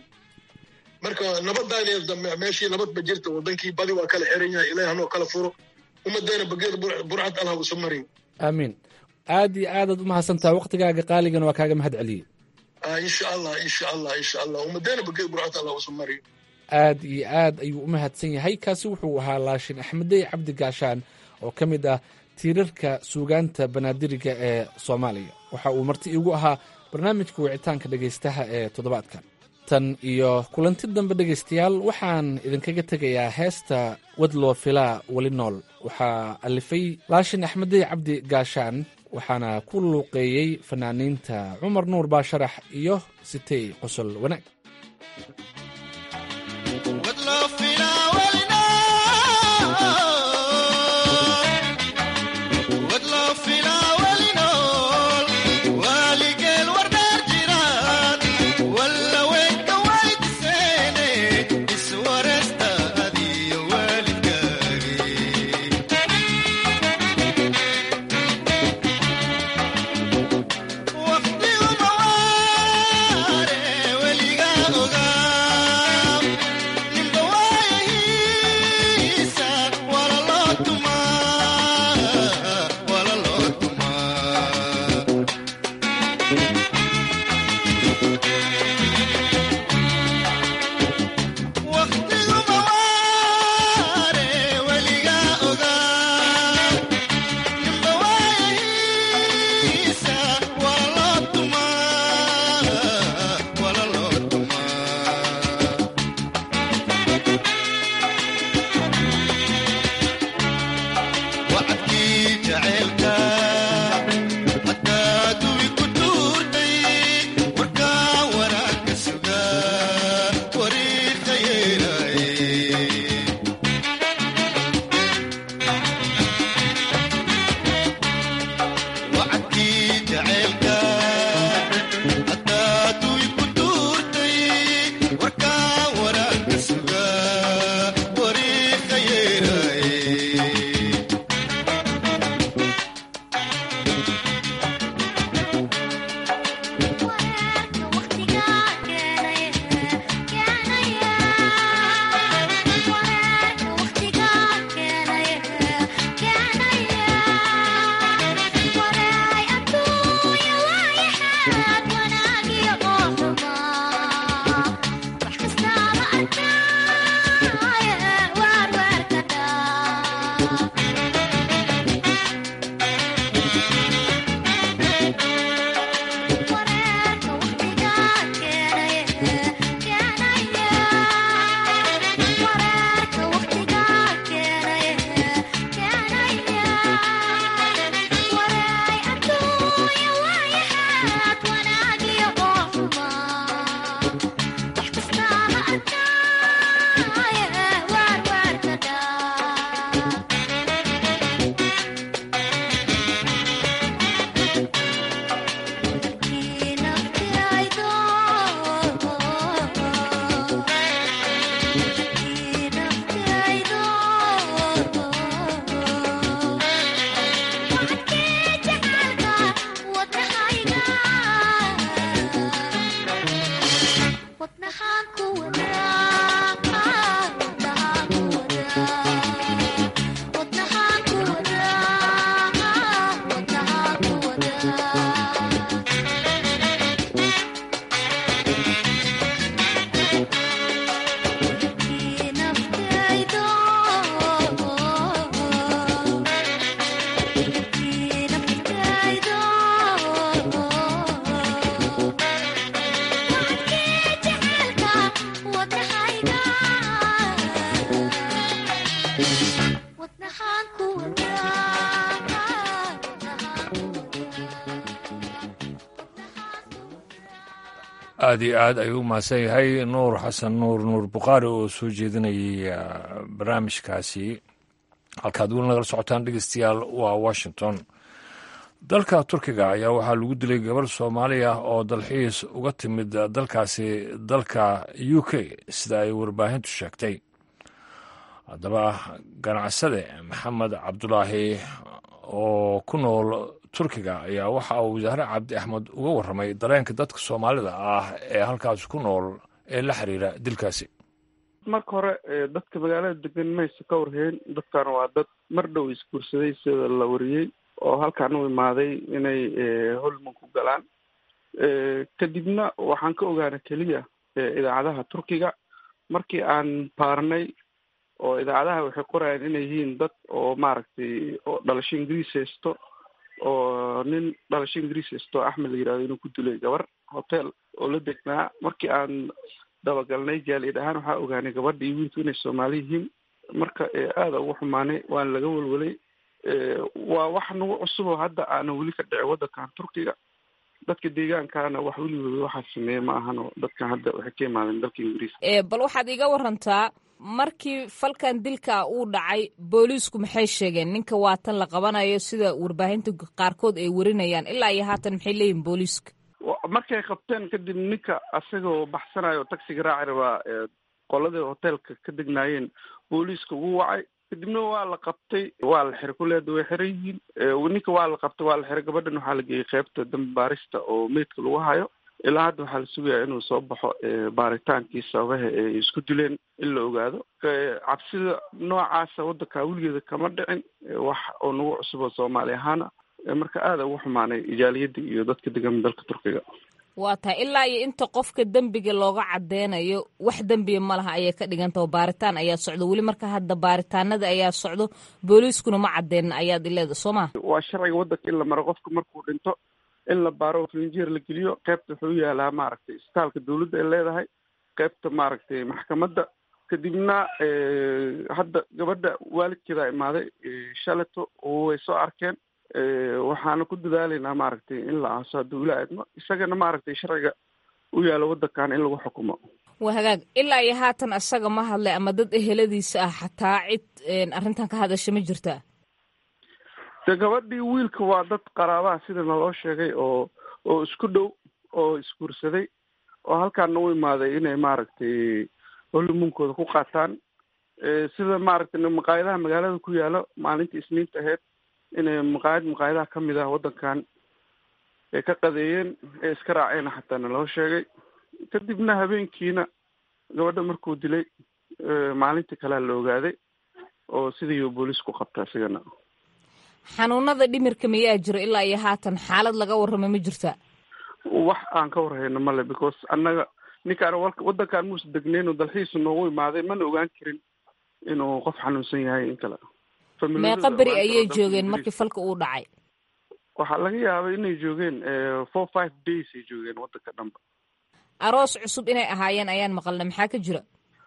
marka nabadaan meeshii nabad ba jirta wadankii badi waa kala xiran yahay ilahay hanoo kala furo ummadayna bageeda burcad allah usu mariyo aamiin aad iyo aadaad u mahadsantaha waktigaaga qaaligana waa kaaga mahad celiyey insha allah insha allah insha allah ummadayna bageeda burcad allah usu mariyo aad iyo aad ayuu u mahadsan yahay kaasi wuxuu ahaa laashin axmedey cabdi gaashaan oo ka mid ah tiirarka suugaanta banaadiriga ee soomaaliya waxa uu marti iigu ahaa barnaamijka wicitaanka dhegaystaha ee toddobaadkan tan iyo kulanti dambe dhegaystayaal waxaan idinkaga tegayaa heesta wadloo filaa weli nool waxaa alifay laashin axmedey cabdi gaashaan waxaana ku luuqeeyey fanaaniinta cumar nuur baasharax iyo sitey qosol wanaag Warka aada iyo aad ayuu u mahadsan yahay nuur xasan nuur nuur bukhaari oo soo jeedinayay barnaamijkaasi. halkaad weli nagala socotaan dhegeystayaal waa washington. dalka turkiga ayaa waxaa lagu dilay gabar soomaali ah oo dalxiis uga timid dalkaasi dalka u k sida ay warbaahintu sheegtay. haddaba ganacsade maxamed cabdulaahi oo ku nool turkiga ayaa waxa uu wasaare cabdi axmed uga warramay dareenka dadka soomaalida ah ee halkaas ku nool ee la xiriira dilkaasi. marka hore dadka magaalada degan mayse ka warheen. dadkan waa dad mar dhow isguursaday sida la wariyey oo halkaan u imaaday inay holman ku galaan. kadibna waxaan ka ogaana keliya idaacadaha turkiga markii aan baarnay oo idaacadaha waxay qorayaan inay yihiin dad oo maaragtay oo dhalasho ingiriis haysto oo nin dhalasho ingiriis haysto axmed la yidhahdo inuu ku dilay gabar hotel oo la degnaa. markii aan dabagalnay jaaliyad ahaan waxaa ogaanay gabadha iyo wiilku inay soomaali yihiin. marka aada ugu xumaanay waana laga welwelay. waa wax nagu cusub oo hadda aanan weli ka dhicin waddankan turkiga. dadka deegaankaana wax weligooda waxaa sameeye ma ahano dadkan hadda waxay ka imaadeen dalka ingiriiska. bal waxaad iga warantaa markii falkan dilka uu dhacay booliisku maxay sheegeen? ninka waatan la qabanayo sida warbaahinta qaarkood ay warinayaan, ilaa iyo haatan maxay leeyihin booliiska? markay qabteen kadib ninka asagoo baxsanayo taxiga raaci rabaa qoladii hoteelka ka degnaayeen booliiska ugu wacay. kadibna waa la qabtay, waa la xiray. kuleeda way xiran yihiin. ninka waa la qabtay, waa la xiray. gabadhan waxaa la geeyey qeybta dambi baarista oo meydka lagu hayo. ilaa hadda waxaa la sugayaa inuu soo baxo baaritaankii sababaha ay isku dileen in la ogaado. cabsida noocaasa waddanka weligeeda kama dhicin, wax oo nagu cusub oo soomaali ahaana. marka aada ugu xumaanay ijaaliyadda iyo dadka degan dalka turkiga. waa tahay ilaa iyo inta qofka dembiga looga cadeynayo wax dembiya ma laha ayay ka dhigantao baaritaan ayaa socdo weli. marka hadda baaritaanada ayaa socdo, booliiskuna ma cadeyna ayaad ileeda soo ma? waa sharciga waddanka in la maro. qofka markuu dhinto in la baaro filinjeer la geliyo. qeybta wuxuu yaalaa maaragtay isbitaalka dawladda ay leedahay, qeybta maaragtay maxkamadda. kadibna hadda gabadha waalidkeeda imaaday shaleto oo way soo arkeen. waxaana ku dadaalaynaa maaragtay in la aaso hadduu ila aadmo isagana maaragtay sharciga u yaalo waddankan in lagu xukumo. waa hagaag. ilaa iyo haatan asaga ma hadlay ama dad eheladiisa ah xataa cid arrintan ka hadasha ma jirtaa? de gabadhii wiilka waa dad qaraabaha sida naloo sheegay oo oo isku dhow oo isguursaday oo halkaana u imaaday inay maaragtay holimunkooda ku qaataan. sida maaragtay maqaayadaha magaalada ku yaalo maalintii isniinta ahayd inay maqaayad maqaayadaha ka mid ah waddankan ay ka qadeeyeen ee iska raaceen xataa naloo sheegay. kadibna habeenkiina gabadha markuu dilay maalintii kalea la ogaaday oo sidii booliis ku qabta isigana. xanuunada dhimirka miyaa jiro ilaa iyo haatan xaalad laga warrama ma jirta? wax aan ka warhayno male because annaga ninkaan waddankaan muusa degnayn oo dalxiisu noogu imaaday mana ogaan karin inuu qof xanuunsan yahay in kale. meeqa beri ayay joogeen markii falka uu dhacay? waxaa laga yaabay inay joogeen four five days ay joogeen waddanka dhanba. aroos cusub inay ahaayeen ayaan maqalna, maxaa ka jira?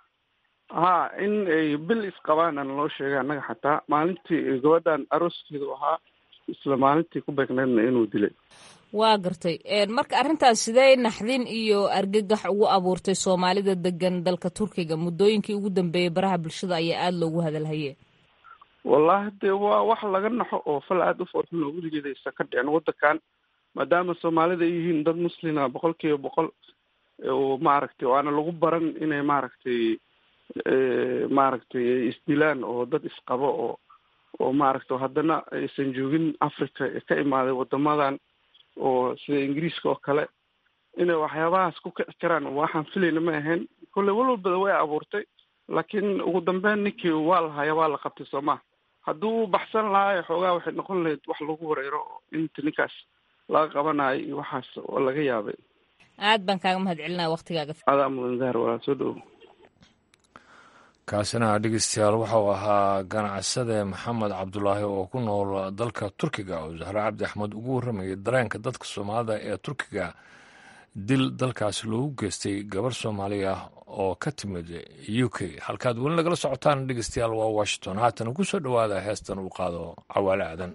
ha in ay bil isqabaan aan loo sheegay annaga. xataa maalintii gabadhan arooskeedu ahaa isla maalintii ku beegneedna inuu dilay. waa gartay. marka arrintaas sidee naxdin iyo argagax ugu abuurtay soomaalida degan dalka turkiga? muddooyinkii ugu dambeeyey baraha bulshada ayaa aada loogu hadalhaye. wallahi dee waa wax laga naxo oo fal aada u foorxun oo weligeeda aysa ka dhicin waddankan, maadaama soomaalida ay yihiin dad muslima boqol kiiba boqol oo maaragtay waana lagu baran inay maaragtay maaragtay isdilaan oo dad isqabo oo oo maaragtay haddana aysan joogin africa ka imaaday waddamadan oo sida ingiriiska oo kale inay waxyaabahaas ku kici karaan waxaan filayna ma ahayn. kolley walwalbada way abuurtay, laakiin ugu dambeyn ninkii waa la haya waa la qabtay soo maha. hadduu baxsan lahaa xoogaa waxay noqon lahayd wax lagu wareero inta ninkaas laga qabanayo iyo waxaas oo laga yaabay. aad baan kaaga mahad celinaya waktigaaga. adaa mudan zahar walaa soo dhowo. kaasina dhegeystayaal waxau ahaa ganacsade maxamed cabdulaahi oo ku nool dalka turkiga oo zahre cabdi axmed ugu warramayay dareenka dadka soomaalida ee turkiga dil dalkaasi loogu geystay gabar soomaali ah oo ka timid u k. halkaad weli nagala socotaan dhegeystayaal waa washington. haatan ku soo dhowaada heestan uu qaado cawaale aadan.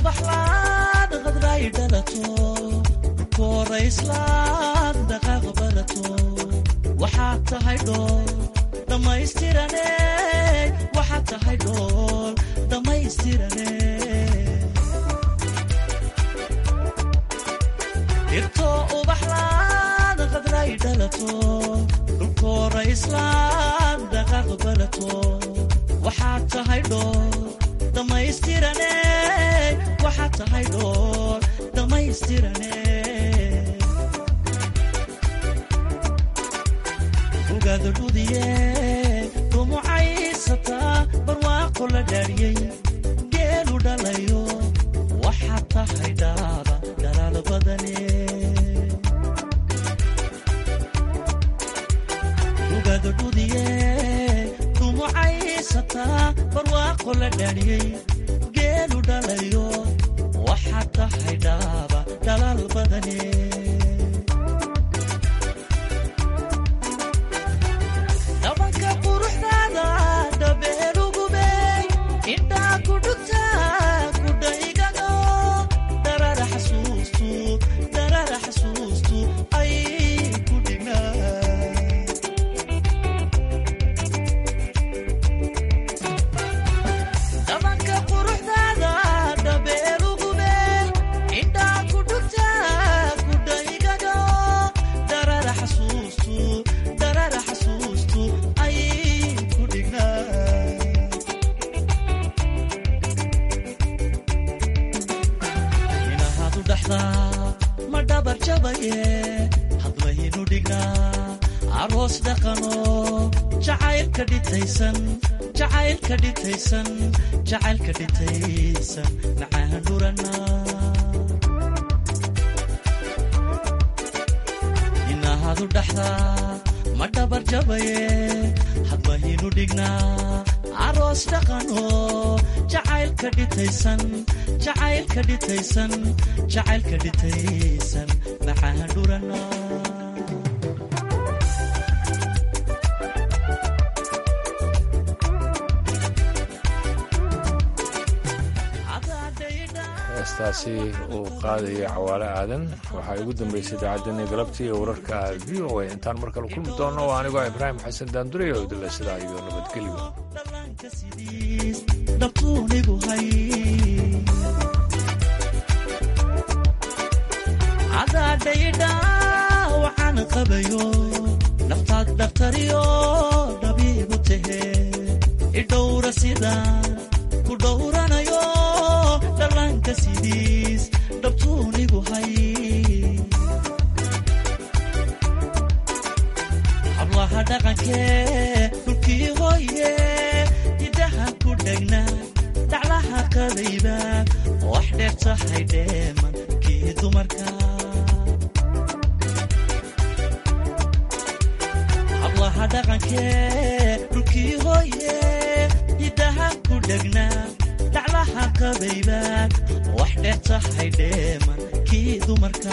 ubaxlaad qadray dhalato koorayslaad dhaqaaq balato waxaad tahay dhool dhammaystirane waxaad tahay dhool dhammaystirane irto ubaxlaad qadray dhalato dhulkoorayslaad dhaqaaq balato waxaad tahay dhool dhammaystirane waxaad tahay dhool dhammaystirane ogaada dhudiye dhumucaysataa barwaaqo la dhaariyey geelu dhalayo waxaad tahay dhaaba dhalaal badane ogaada dhudiye dhumucaysataa barwaaqo la dhaariyey geelu dhalayo waxaad tahay dhaaba dhalaal badane dhabanka quruxdaada dhabeelugubey indhaa ku dhugtaa ku dhaygado darara xasuustu darara xasuustu ay ku dhignaa dhabanka quruxdaada dhabeelugubey indhaa ku dhugtaa ku dhaygado darara xasuustu darara xasuustu ay ku dhignaa inahaadu dhaxdaa ma dhabar jabaye hadlaynu dhignaa aroos dhaqano jacaylka dhitaysan jacaylka dhitaysan jacaylka dhitaysan macaan dhurana inahaadu dhaxdaa ma dhabar jabaye hadlaynu dhignaa aroos dhaqano jacaylka dhitaysan jacaylka dhitaysan jacaylka dhitaysan macaan dhurana heestaasi uu qaadaya cawaale aadan waxaa ugu dambaysay idaacaddeena galabtii iyo wararka v o a intaan mar kale kulmi doonno waa anigoo ibraahim xasan daandurey oo idinle sidaa iyo nabadgelyo dhabtuunigu hay cadaadhaydha waxaan qabayo naftaad dhaktariyo dhabiigu tahe idhowra sidaan ku dhowranayo dhallaanka sidiis dhabtuunigu hay hablaha dhaqankee dhulkii hooye idaha ku dhegna dhaclaha qadayba wax dheer tahay dheeman kii dumarka hablaha dhaqankee dhulkii hooye idaha ku dhegna dhaclaha qadayba wax dheer tahay dheeman kii dumarka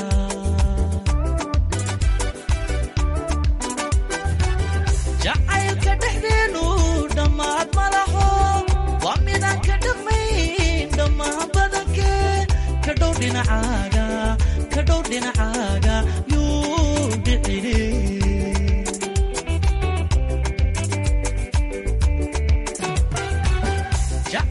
jacaylka dhexdeenu dhammaad ma laho waa midaan ka dhaqmayn dhammaan badankee ka dhow dhinacaaga ka dhow dhinacaaga